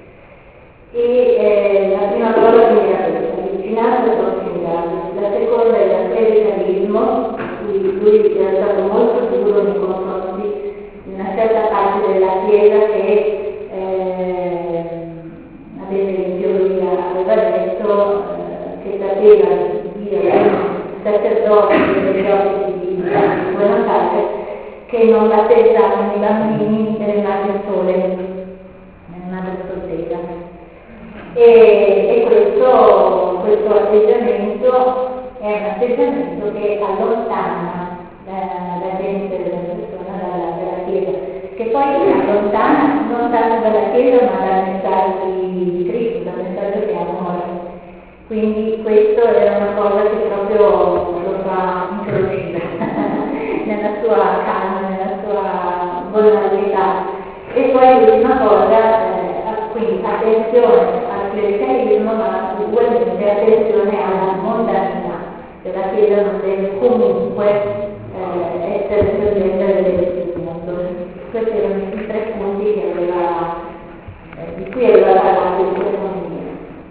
E eh, la prima cosa che era questa, vicinanza e prossimità. La seconda è il clericalismo, lui, lui era stato molto duro nei confronti di una certa parte della Chiesa che eh, ad esempio lui aveva detto eh, che sapeva dire sacerdoti delle diocesi di Buenos Aires che non battezzavano i bambini nelle madri sole, nelle madri soltera. E, e questo, questo atteggiamento è un atteggiamento che allontana la, la gente, la persona dalla, dalla Chiesa, che poi allontana non tanto dalla Chiesa ma dal messaggio di Cristo, dal messaggio che è amore. Quindi questo è una cosa che proprio lo fa incredibile nella sua calma, nella sua bonarietà. E poi l'ultima cosa, eh, quindi attenzione al clericalismo, ma ugualmente attenzione alla mondanità, che la Chiesa non deve comunque eh, essere presente del mondo. Questi erano i tre punti che aveva, eh, di cui aveva parlato in questa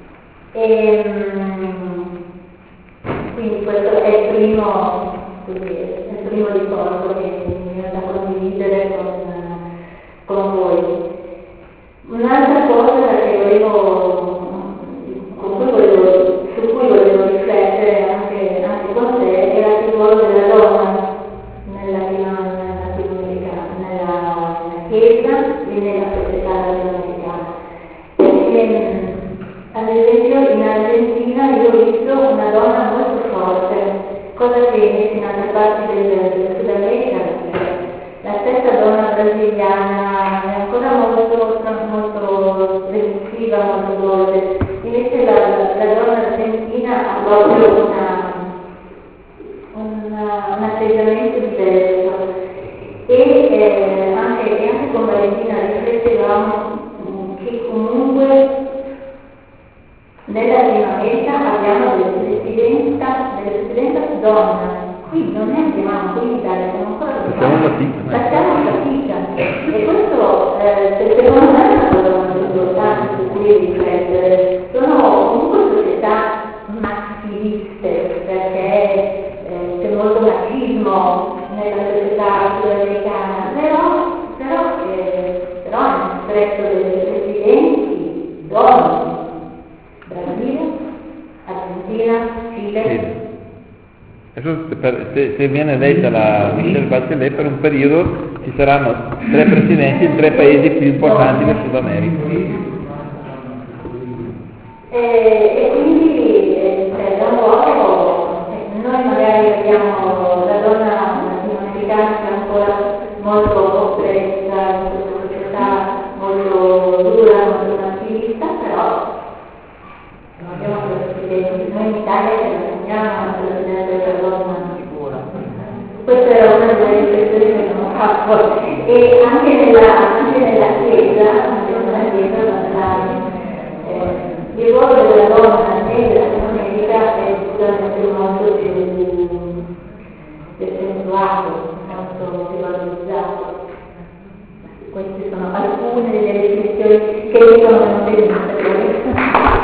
e quindi questo è il primo, così, è il primo ricordo che mi viene da condividere con, con voi. Un'altra cosa che volevo, con cui volevo, su cui volevo riflettere anche, anche con te era il ruolo della donna nella, nella, nella Chiesa e nella società latinoamericana. Perché, ad esempio in Argentina io ho visto una donna molto forte, cosa che invece in altre parti del, del Sud America non c'è. La stessa donna brasiliana è ancora molto, molto la donna argentina ha proprio una, una, un atteggiamento diverso e eh, anche, e anche con Valentina riflettevamo che comunque nella Latino America abbiamo delle presidenza, delle presidenza donna. Qui non ne abbiamo, qui in Italia siamo ancora facciamo fatica e questo eh, secondo me è una cosa molto importante su cui riflettere. Sono comunque società maschiliste perché eh, c'è molto machismo nella società sudamericana, però, però, eh, però hanno stretto delle presidenti donne, Brasile, Argentina, Cile. Sì. Se, se viene eletta la Michelle Bachelet per un periodo ci saranno tre presidenti in tre paesi più importanti del Sud America. E, e quindi eh, da un po' noi magari vediamo la donna latinoamericana che è ancora molto oppressa in questa società molto dura, molto maschilista, però non abbiamo questo presidente. Noi in Italia ce la sogniamo la presidente della donna sicura. Questa era una delle riflessioni che abbiamo fatto e anche nella, anche nella chiesa, anche nella chiesa parlare. Eh, il ruolo della donna nella America è sicuramente molto più accentuato, molto più valorizzato. Queste sono alcune delle riflessioni che mi sono venute in mente.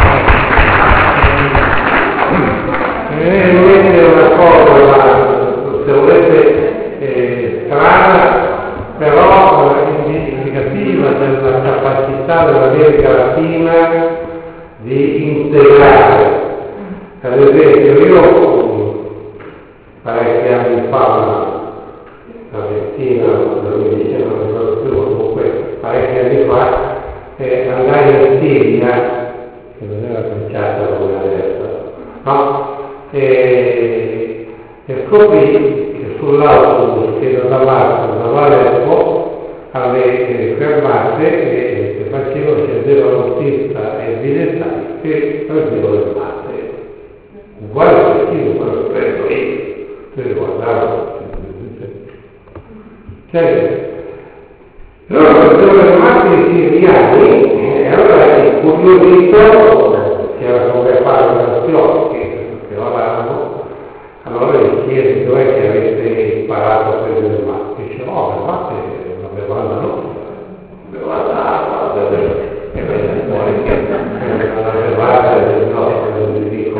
Eh, invece è una cosa, se volete, eh, strana, però eh, indicativa della capacità dell'America Latina di integrare. Ad esempio, io parecchi anni fa, l'Argentina, non mi dice, non ricordo più, comunque parecchi anni fa, eh, andai in Siria, che non era cominciata come adesso, no? E, e scopri che sull'autobus che da Damasco da Aleppo alle fermate e che facevano scendeva l'autista e il bigliettaio che prendevano le matte uguale a io quello che prendo io per guardare cioè loro prendevano le matte siriani e allora il curiosito che era come fare un'azione allora gli chiede dov'è che avete imparato a prendere le mappe? Dice no, le mappe la bevanda nostra, la bevanda e vede fuori che la bevanda del nostro, non vi dico.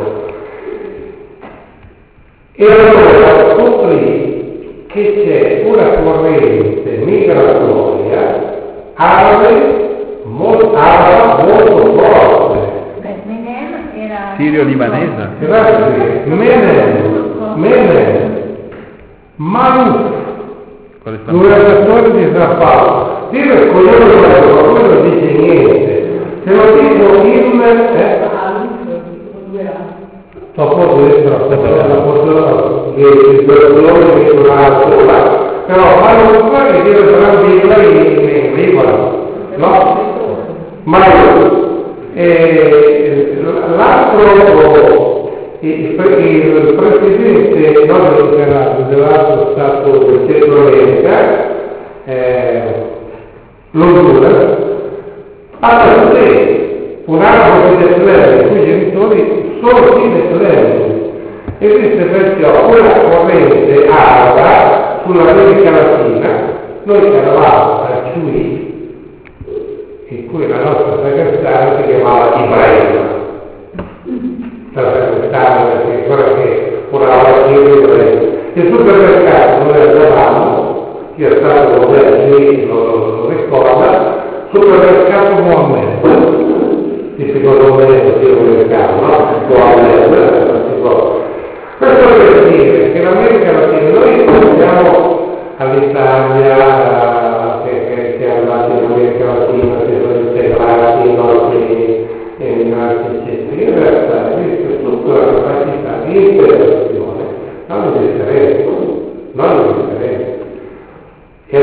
E allora scoprì che c'è una corrente migratoria arabe molto, araba molto forte. Sirio-libanese. Grazie. Menem. Menem, Maluf, governatore di San Paolo. Dire il coglione di quello, ma lui non dice niente. Se lo dico il eh, dopo dentro la postura il governatore di una però Maluf che deve tranquilla in Libano, no? Maluf. L'altro Il, il presidente non dell'altro stato del centro-oriente, eh, l'Honduras, ha sé un arabo di Betlemme, i cui genitori sono di Betlemme. Esiste perciò una corrente araba sull'America Latina, noi che eravamo a Ciui, in cui la nostra segretaria si chiamava Ibrahim. Perché quella che ora il supermercato noi andavamo, chi è stato con me lo, lo ricorda, supermercato Mohammed, il secondo me è il supermercato, no? Mohammed, questo per dire che l'America Latina, noi pensiamo all'Italia, che, che, che è andata in America Latina, che sono integrati i nostri in altri centri, in realtà esiste tutta la capacità di integrazione non indifferente, non indifferente. E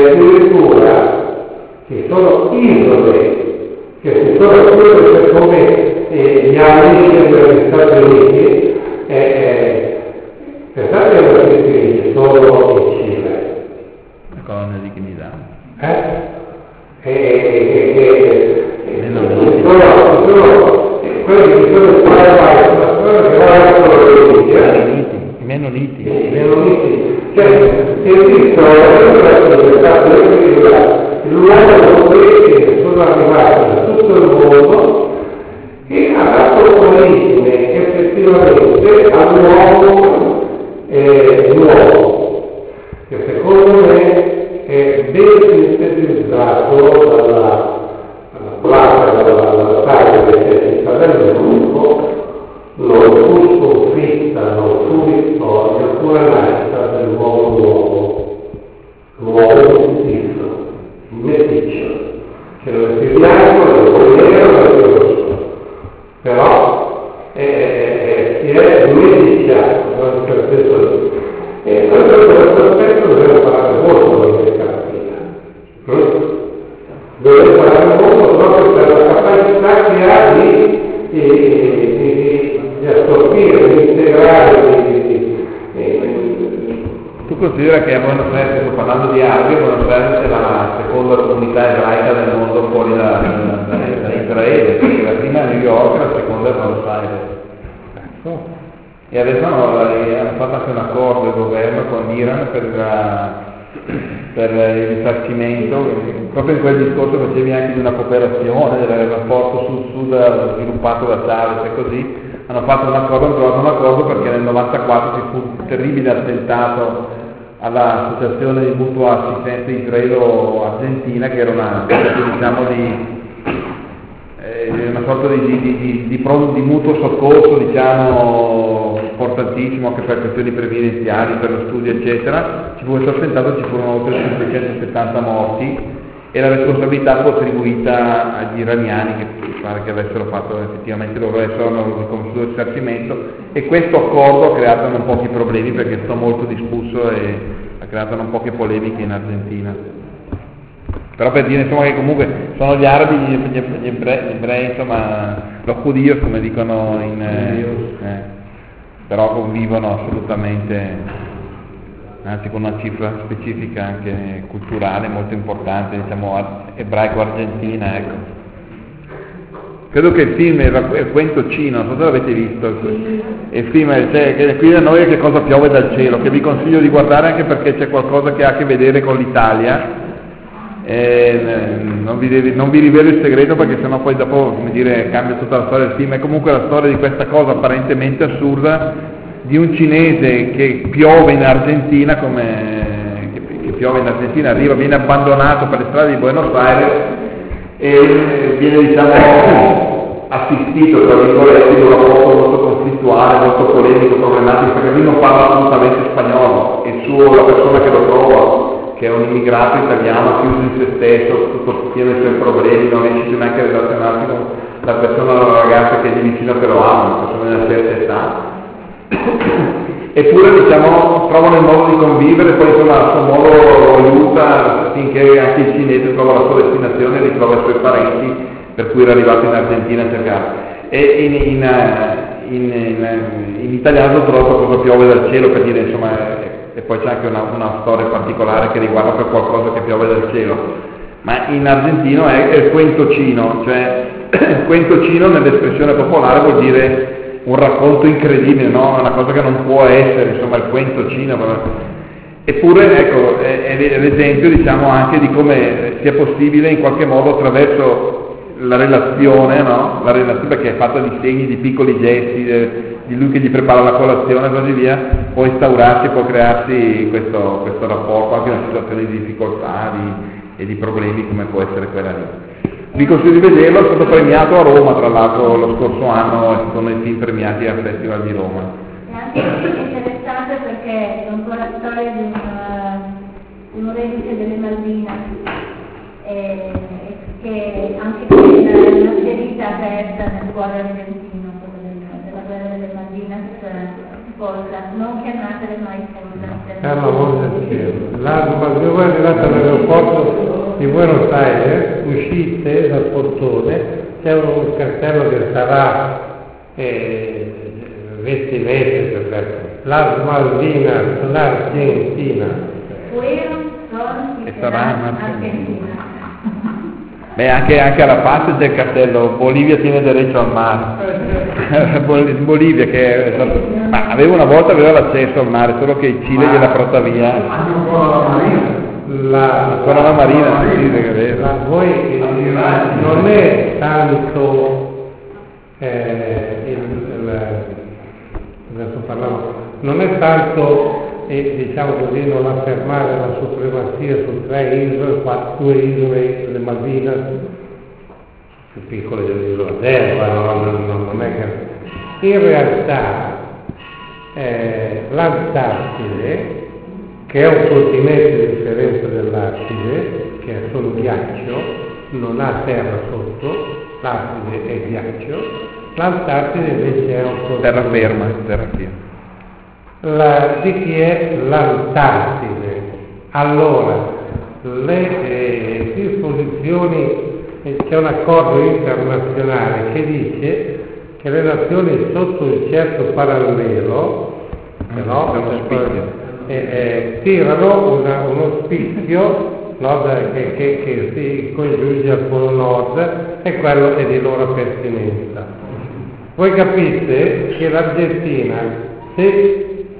addirittura ci sono isole che si sono chiuse come eh, e gli amici degli Stati Uniti, eh, pensate alla scrittrice solo in Cile. La colonna di Chinidà. Eh? E, e, e, e, sono, sono, quelli che sono stati sulla storia che va I Mennoniti. I Mennoniti. Cioè, esistono l'uomo che sono arrivati da tutto il mondo e ha dato origine effettivamente all'uomo eh, nuovo, che secondo me è ben sintetizzato dalla, dalla placa, dalla, dalla taglia necessità del gruppo. Non fu sconfitta, non fu vittoria, fu la nascita dell'uomo nuovo, l'uomo mestizo, meticcio, che non è più bianco, non è più nero, non è più rosso, però eh, eh, si è meticciato, per questo lì. E per questo aspetto dobbiamo parlare molto di cartina. Dobbiamo parlare molto proprio per la capacità che ha di, di, di di assorbire, di integrare, di, di, di, di... Tu considera che a Buenos Aires, sto parlando di Arabia, Buenos Aires è la seconda comunità ebraica del mondo fuori da, da, da Israele, perché la prima è New York e la seconda è Buenos Aires. E adesso hanno, hanno fatto anche un accordo il governo con l'Iran per, la, per il risarcimento, proprio in quel discorso facevi anche di una cooperazione, del rapporto sud-sud sviluppato da Chavez e così. Hanno fatto un accordo, hanno trovato un accordo perché nel novantaquattro ci fu un terribile attentato all'associazione di mutua assistenza israelo-argentina, che era una, diciamo, di, eh, una sorta di, di, di, di, di mutuo soccorso, diciamo, importantissimo anche per questioni previdenziali, per lo studio eccetera. Ci fu questo attentato, ci furono oltre cinquecentosettanta morti e la responsabilità fu attribuita agli iraniani, che pare che avessero fatto effettivamente loro, adesso hanno riconosciuto il risarcimento, e questo accordo ha creato non pochi problemi perché è stato molto discusso e ha creato non poche polemiche in Argentina. Però per dire insomma che comunque sono gli arabi, gli, gli, gli, ebrei, gli ebrei, insomma, los judíos come dicono in... Eh, eh, però convivono assolutamente, anzi con una cifra specifica anche culturale molto importante, diciamo ebraico-argentina, ecco. Credo che il film, il Cuento Chino, non so se l'avete visto, il film, cioè, che qui da noi Che cosa piove dal cielo, che vi consiglio di guardare anche perché c'è qualcosa che ha a che vedere con l'Italia. E non, vi, non vi rivelo il segreto perché sennò poi dopo, come dire, cambia tutta la storia del film. È comunque la storia di questa cosa apparentemente assurda di un cinese che piove in Argentina, come che, che piove in Argentina, arriva, viene abbandonato per le strade di Buenos Aires e viene, diciamo, assistito tra virgolette in un rapporto molto conflittuale, molto polemico, problematico, perché lui non parla assolutamente spagnolo e suo, la persona che lo trova, che è un immigrato italiano chiuso in se stesso, tutto pieno dei suoi problemi, non riesce neanche a relazionarsi con la persona, la ragazza che è lì vicino che lo ama, una persona di una certa età. Eppure, diciamo, trovano il modo di convivere, poi insomma a suo modo lo aiuta finché anche il cinese trova la sua destinazione e ritrova i suoi parenti per cui era arrivato in Argentina a cercare. E in, in, in, in, in italiano ho trovato Cosa piove dal cielo, per dire, insomma, e poi c'è anche una, una storia particolare che riguarda per qualcosa che piove dal cielo, ma in argentino è, è il Cuento Chino, cioè il Cuento Chino nell'espressione popolare vuol dire un racconto incredibile, no? Una cosa che non può essere, insomma, il Cuento Chino. Eppure, ecco, è, è l'esempio, diciamo, anche di come sia possibile in qualche modo attraverso la relazione, no? La relazione, perché è fatta di segni, di piccoli gesti, eh, di lui che gli prepara la colazione e così via, può instaurarsi, può crearsi questo, questo rapporto anche in una situazione di difficoltà di, e di problemi come può essere quella lì. Vi consiglio di vederlo, è stato premiato a Roma tra l'altro lo scorso anno, sono i film premiati al Festival di Roma. È anche interessante perché è un po' la storia di un, di un reduce delle Malvinas, e, che anche qui è una ferita aperta nel cuore argentino, della guerra delle Malvinas sposa, non chiamatele mai sposa. Per l'amore del cielo. L'anno quando voi arrivate all'aeroporto di Buenos Aires, uscite dal portone, c'è un cartello che sarà eh, venti metri per esempio, las Malvinas, l'Argentina. Fueron, son y E serán saranno Argentina. Beh, anche, anche alla parte del castello, Bolivia tiene diritto al mare. Bol- Bolivia che ma aveva una volta aveva l'accesso al mare, solo che il Cile gliela porta via. Hanno ancora la marina. La, Ancora la marina, sì, è vero. Ma voi eh, non è tanto eh, il, il, adesso parlavo, non è tanto eh, diciamo così non affermare la supremazia su tre isole, quattro, due isole, le Malvinas, più piccole dell'isola d'Elba, no? non, non, non è che in realtà eh, l'Antartide, che è un continente differente dell'Artide, che è solo ghiaccio, non ha terra sotto, l'Artide è ghiaccio, l'Antartide invece è un continente. Terraferma, terraferma. La, di chi è l'Antartide? Allora, le eh, disposizioni, eh, c'è un accordo internazionale che dice che le nazioni sotto il certo parallelo, però, È uno spicchio. eh, eh, tirano una, uno spicchio no, da, che, che, che si congiunge al polo nord e quello è di loro pertinenza. Voi capite che l'Argentina, se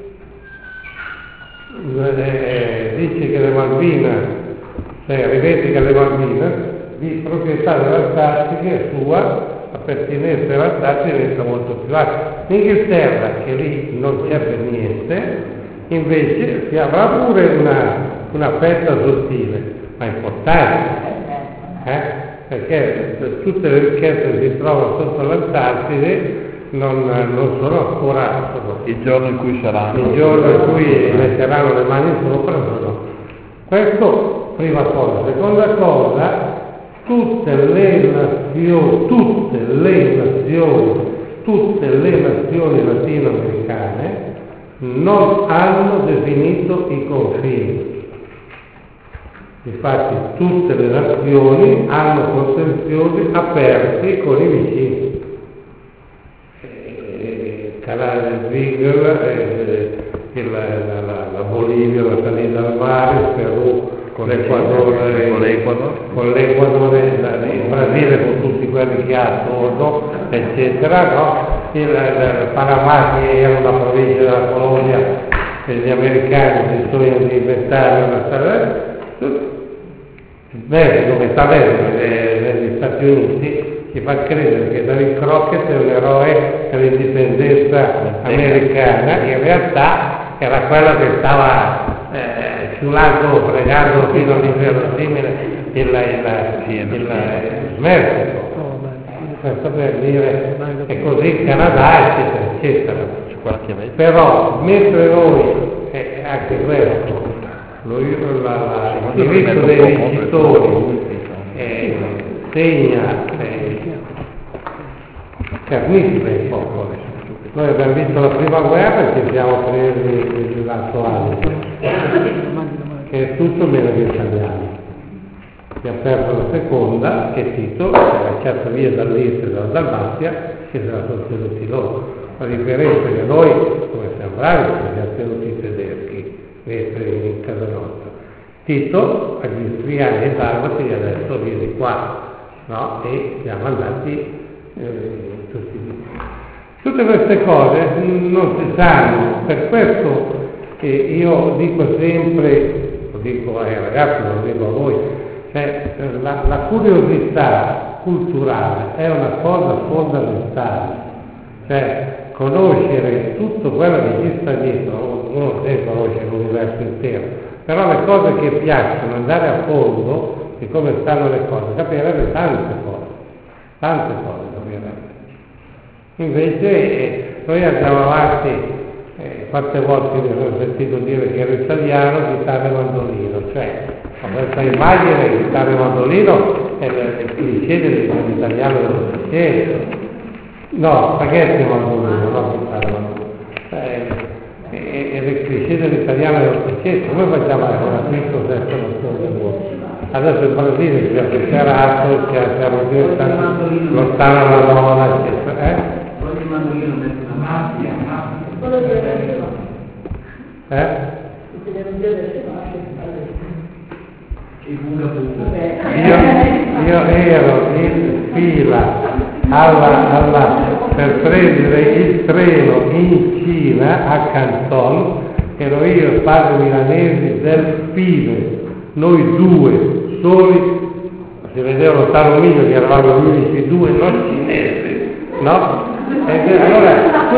eh, dice che le Malvinas, cioè rivendica le Malvinas, di proprietà dell'Antartide è sua, la pertinenza dell'Antartide diventa molto più alta. L'Inghilterra, che lì non c'è per niente, invece si avrà pure una, una fetta sottile, ma importante, eh? Perché tutte le ricchezze che si trovano sotto l'Antartide non, non sono ancora, sono, Il giorno in cui saranno. il giorno in cui metteranno le mani sopra, sono. Questo, prima cosa. Seconda cosa, tutte le nazioni, tutte le nazioni, tutte le nazioni latinoamericane non hanno definito i confini. Infatti tutte le nazioni hanno contenziosi aperti con i vicini. Il canale del Beagle, eh, il, la, la, la Bolivia, la salita al mare, il Perù, con l'Equador, con l'Equador, con l'Equador, il Brasile con tutti quelli che ha attorno, eccetera, no? Il, il, il Panama che era una provincia della colonia e gli americani si sono di inventare una storia. Il Messico che sta avendo negli Stati Uniti ci fa credere che David Crockett è un eroe dell'indipendenza americana, in realtà era quello che stava eh, sciulando, fregando fino all'inverosimile il, il, il, il Messico. Questo per dire, e così il Canada, eccetera, eccetera. Però mentre noi, eh, anche questo, lo, la, la, il diritto dei vincitori eh, segna, eh, carnifica i popoli. Noi abbiamo vinto la prima guerra e ci siamo presi l'Alto Adige, che è tutto meno che italiani. Abbiamo perso la seconda, che Tito si è lasciato via dall'Est e dalla Dalmazia, che se la sono tenuti loro. La differenza è che noi, come siamo bravi, ci siamo tenuti i tedeschi in casa nostra. Tito agli istriani e dalmati gli ha detto vieni qua, no? E siamo andati eh, tutti lì. Tutte queste cose non si sanno, per questo che io dico sempre, lo dico ai ragazzi, lo dico a voi, cioè la, la curiosità culturale è una cosa fondamentale, cioè conoscere tutto quello che ci sta dietro, uno deve conoscere l'universo intero, però le cose che piacciono, andare a fondo di come stanno le cose, capire tante cose, tante cose capire. Invece eh, noi andiamo avanti, eh, quante volte mi sono sentito dire che ero italiano, chitarra e mandolino, cioè ho questa immagine di chitarra e mandolino è il cliché dell'italiano dell'Ottocento. No, spaghetti e mandolino, no chitarra e mandolino. Eh, è il cliché dell'italiano dell'Ottocento, come facciamo ancora questo sesto nozione del mondo? Adesso il Brasile si è afficcerato, si è lontano la Madonna, eccetera. Eh? Eh? Io, io ero in fila alla, alla, per prendere il treno in Cina, a Canton, ero io e il padre Milanesi del Fide, noi due soli, si vedeva lontano miglio che eravamo gli unici due non cinesi, no? E allora,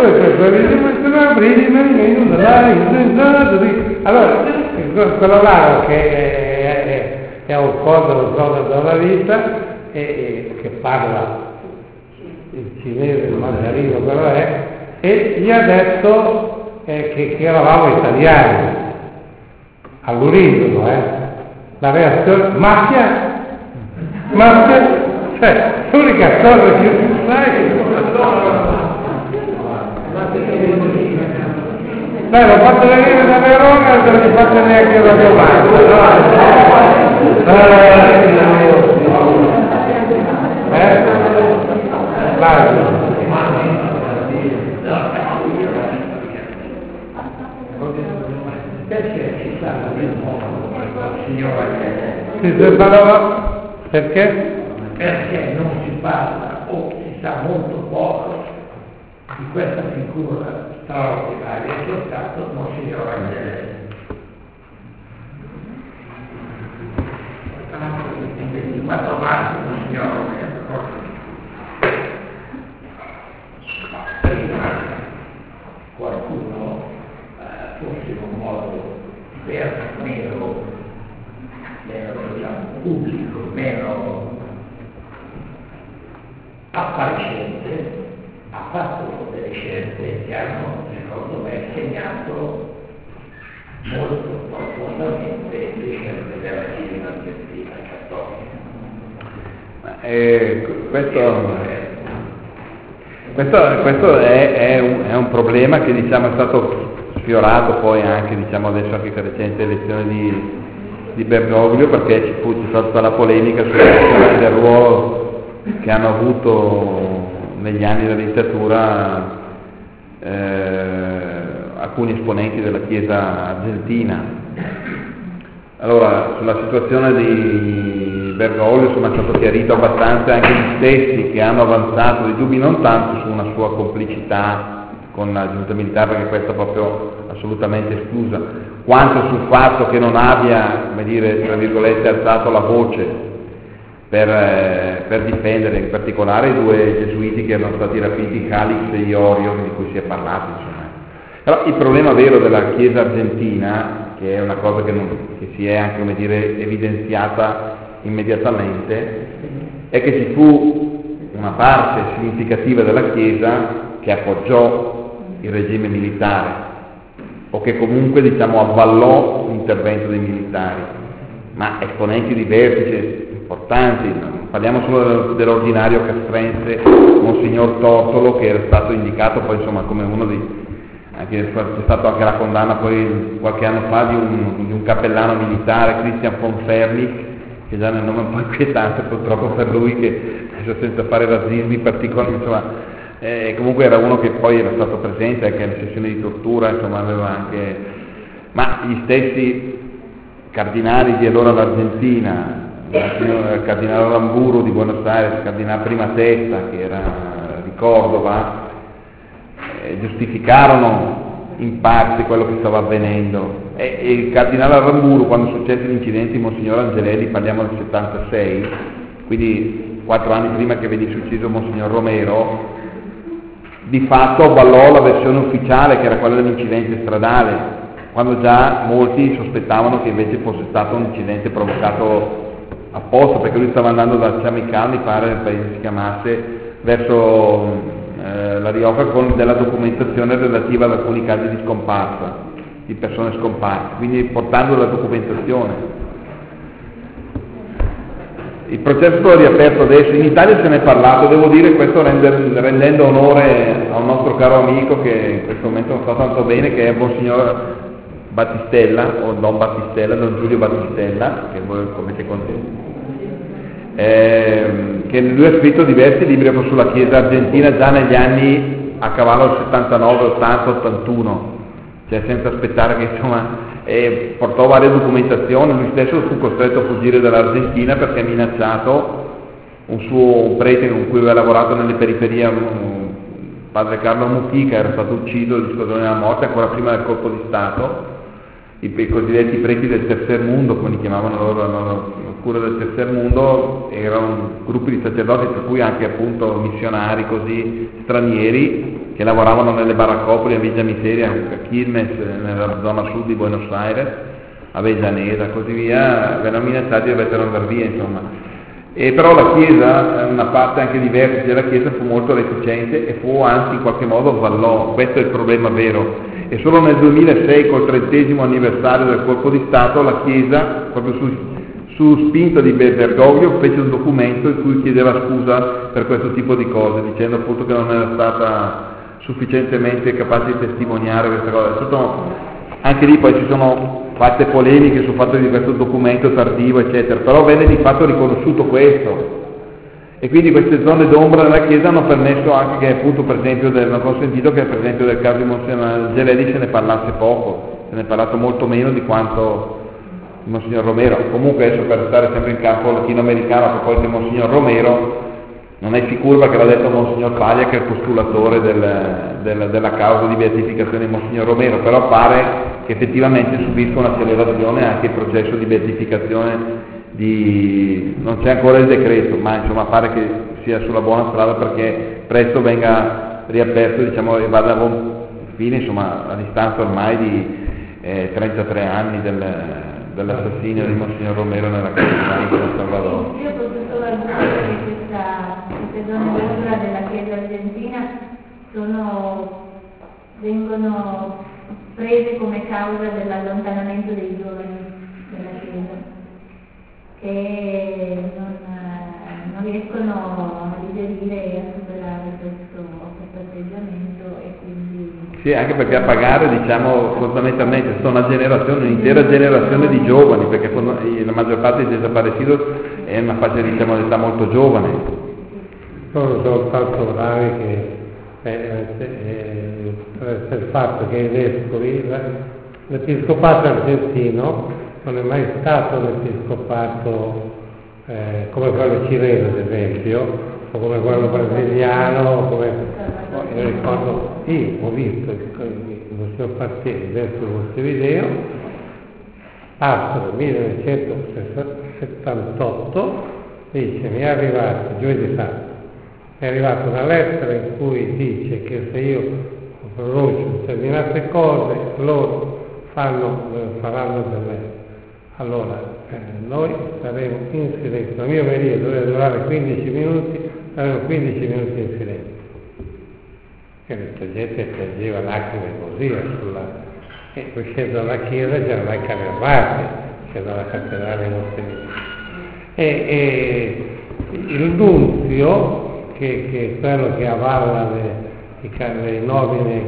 allora, quello là che è, è un coso, coso della vita, e, e, che parla il cinese, il mandarino, quello è, e gli ha detto eh, che, che eravamo italiani, all'urinoso, eh? La reazione, mafia? Mafia? Cioè, l'unica cosa che tu sai, dai, l'ho fatto venire da Verona e non gli faccio neanche la domanda, no? Eh? Vai. Si separava perché? Perché non si parla o si sa molto poco di questa figura straordinaria che è stato Monsignor Angelelli. ventiquattro anni Monsignor prima qualcuno eh, forse in un modo diverso, meno, meno diciamo, pubblico, meno appariscente, ha fatto delle scelte che hanno, secondo me, segnato molto profondamente le scelte della Chiesa argentina cattolica. Eh, questo, questo, questo è, è, un, è un problema che diciamo è stato sfiorato poi anche diciamo adesso anche con la recente elezione di, di Bergoglio, perché ci fu c'è stata la polemica del ruolo che hanno avuto negli anni della dittatura eh, alcuni esponenti della Chiesa argentina. Allora, sulla situazione di Bergoglio insomma è stato chiarito abbastanza, anche gli stessi che hanno avanzato dei dubbi non tanto su una sua complicità con la giunta militare, perché questa è proprio assolutamente esclusa, quanto sul fatto che non abbia, come dire, tra virgolette, alzato la voce Per, eh, per difendere in particolare i due gesuiti che erano stati rapiti, Calix e Iorio, di cui si è parlato insomma. Però il problema vero della Chiesa argentina, che è una cosa che, non, che si è anche come dire evidenziata immediatamente, è che ci fu una parte significativa della Chiesa che appoggiò il regime militare o che comunque diciamo avvallò l'intervento dei militari, ma esponenti di vertice importanti, parliamo solo dell'ordinario castrense Monsignor Tortolo, che era stato indicato poi insomma come uno dei, anche, c'è stata anche la condanna poi qualche anno fa di un, di un cappellano militare, Christian von Ferlich, che già nel nome è un po' inquietante purtroppo per lui, che adesso senza fare razzismi particolari, insomma eh, comunque era uno che poi era stato presente anche alle sessioni di tortura, insomma aveva anche, ma gli stessi cardinali di allora l'Argentina, il cardinale Aramburu di Buenos Aires, il cardinale Prima Testa che era di Cordova, eh, giustificarono in parte quello che stava avvenendo e, e il cardinale Aramburu, quando successe l'incidente di Monsignor Angelelli, parliamo del settantasei, quindi quattro anni prima che venisse ucciso Monsignor Romero, di fatto avvallò la versione ufficiale che era quella dell'incidente stradale, quando già molti sospettavano che invece fosse stato un incidente provocato apposta, perché lui stava andando da Ciamicano, mi pare, nel paese si chiamasse, verso eh, la Rioja, con della documentazione relativa ad alcuni casi di scomparsa, di persone scomparse, quindi portando la documentazione. Il processo è riaperto adesso, in Italia se ne è parlato, devo dire questo rende, rendendo onore a un nostro caro amico che in questo momento non sta tanto bene, che è il Monsignor Battistella, o Don Battistella, Don Giulio Battistella, che voi avete conosciuto, eh, che lui ha scritto diversi libri sulla Chiesa argentina già negli anni a cavallo del settantanove, ottanta, ottantuno, cioè senza aspettare che insomma, eh, portò varie documentazioni, lui stesso fu costretto a fuggire dall'Argentina perché ha minacciato un suo un prete con cui aveva lavorato nelle periferie, un, padre Carlo Mucchi, che era stato ucciso di squadrone della morte ancora prima del colpo di Stato, i, i cosiddetti preti del tercer mondo, come li chiamavano loro, la cura del tercer mondo, erano gruppi di sacerdoti, tra cui anche appunto missionari così stranieri, che lavoravano nelle baraccopoli a Villa Miseria, a Quilmes, nella zona sud di Buenos Aires, a Avellaneda, così via, vennero minacciati di dovettero andare via, insomma. E però la Chiesa, una parte anche di vertici della Chiesa, fu molto reticente e fu anzi in qualche modo vallò, questo è il problema vero. E solo nel duemilasei, col trentesimo anniversario del colpo di Stato, la Chiesa, proprio su, su spinta di Bergoglio, fece un documento in cui chiedeva scusa per questo tipo di cose, dicendo appunto che non era stata sufficientemente capace di testimoniare queste cose. Tutto, anche lì poi ci sono fatte polemiche sul fatto di questo documento tardivo, eccetera, però venne di fatto riconosciuto questo. E quindi queste zone d'ombra nella Chiesa hanno permesso anche che appunto per esempio del, non ho sentito che per esempio del caso di Monsignor Geledi se ne parlasse poco, se ne è parlato molto meno di quanto di Monsignor Romero. Comunque adesso per stare sempre in campo latinoamericano, a proposito di Monsignor Romero, non è sicuro perché l'ha detto Monsignor Paglia, che è il postulatore del, del, della causa di beatificazione di Monsignor Romero, però pare che effettivamente subisca un'accelerazione anche il processo di beatificazione di... non c'è ancora il decreto, ma insomma pare che sia sulla buona strada perché presto venga riaperto, diciamo, e vada a buon fine, insomma, a distanza ormai di eh, trentatré anni del, dell'assassinio di Monsignor Romero nella cattedrale di San Salvador. Io posso solo aggiungere che questa, queste zone d'ombra della Chiesa argentina sono, vengono prese come causa dell'allontanamento dei giovani dalla Chiesa, che non, non riescono a digerire e a superare questo, questo atteggiamento e quindi... Sì, anche perché a pagare, diciamo, fondamentalmente sono una generazione, un'intera generazione di giovani, perché la maggior parte dei desaparecidos è una fascia, diciamo, di età molto giovane. Loro sono tanto bravi che eh, eh, eh, il fatto che i vescovi, l'episcopato argentino non è mai stato un episcopato eh, come quello cileno, ad esempio, o come quello brasiliano, o come io ricordo, sì, ho visto il signor Pastelli dentro questo video, parto del millenovecentosettantotto, dice mi è arrivato, giovedì santo, è arrivata una lettera in cui dice che se io pronuncio determinate cose loro fanno, faranno delle... Allora, eh, noi saremo in silenzio, la mia omelia doveva durare quindici minuti, saremo quindici minuti in silenzio. E la gente piangeva lacrime così, sulla... e uscendo dalla chiesa c'erano i carri armati, uscendo dalla cattedrale in Montenegro. E, e il nunzio, che, che è quello che avalla le, le nomine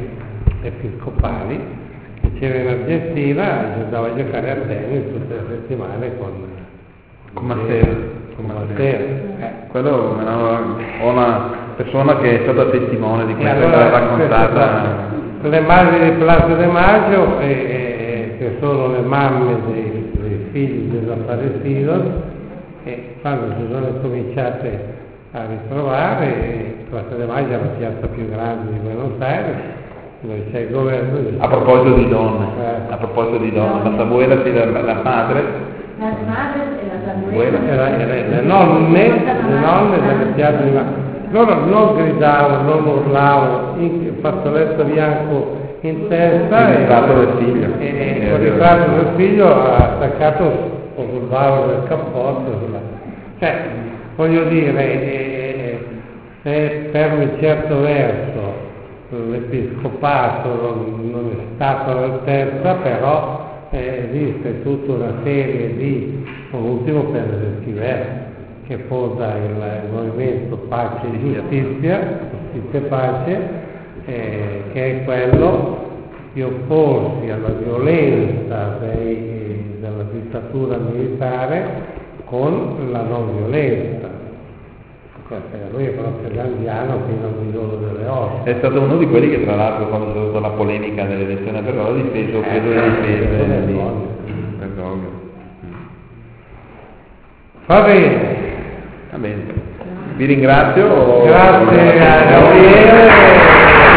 episcopali, c'era in Argentina e andava a giocare a tennis tutte le settimane con, con Matteo. Con Matteo. Eh. Quello ho una persona che è stata testimone di questa, allora, l'ha raccontata. Le madri di Plaza de Maggio, eh, eh, che sono le mamme dei, dei figli desaparecidos, e quando si sono cominciate a ritrovare, Plaza de Maggio è la piazza più grande di Buenos Aires, dove c'è il governo. A proposito di donne, eh. a proposito di donne, la Sabuela, sì, la, la madre. La madre e la Sabuela. Le, le, le nonne, le nonne delle piazze di Maggio. Loro non gridavano, non urlavano, il fazzoletto bianco in testa il ritratto del figlio. E, e il ritratto del figlio attaccato sul bavero del cappotto. Cioè, voglio dire, eh, se per un certo verso l'episcopato non, non è stato all'altezza, però eh, esiste tutta una serie di, l'ultimo per del Chiver, che posa il, il movimento Pace e Giustizia, Giustizia e Pace, eh, che è quello di opporsi alla violenza dei, della dittatura militare con la non violenza. lui è proprio grandiano fino al midollo delle ossa. È stato uno di quelli che tra l'altro quando c'è stata la polemica dell'elezione per l'O ha difeso, credo le difese di Bergoglio. Va bene. Va bene. Vi ringrazio. Grazie a Gabriele.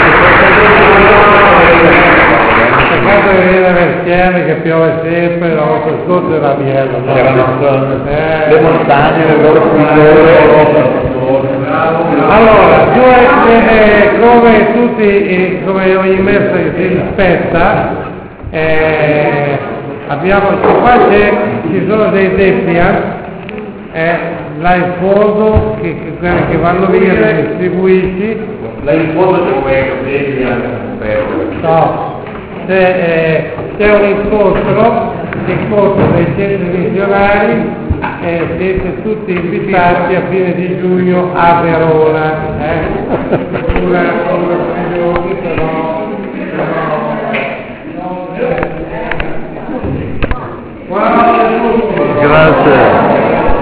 Peccato che viene Vertiere che piove sempre, la volta scorsa era Biello. C'erano eh. le montagne, le loro culture. Allora, tu eh, come tutti, eh, come ogni messa che si rispetta, eh, abbiamo, qua c'è, ci sono dei defiant, eh, là in fondo, che, che, che vanno via, li distribuiti. Là in fondo c'è quello, vedi anche No, c'è, eh, c'è un incontro, l'incontro dei centri missionari, e siete tutti invitati a fine di giugno a Verona. Eh? Una,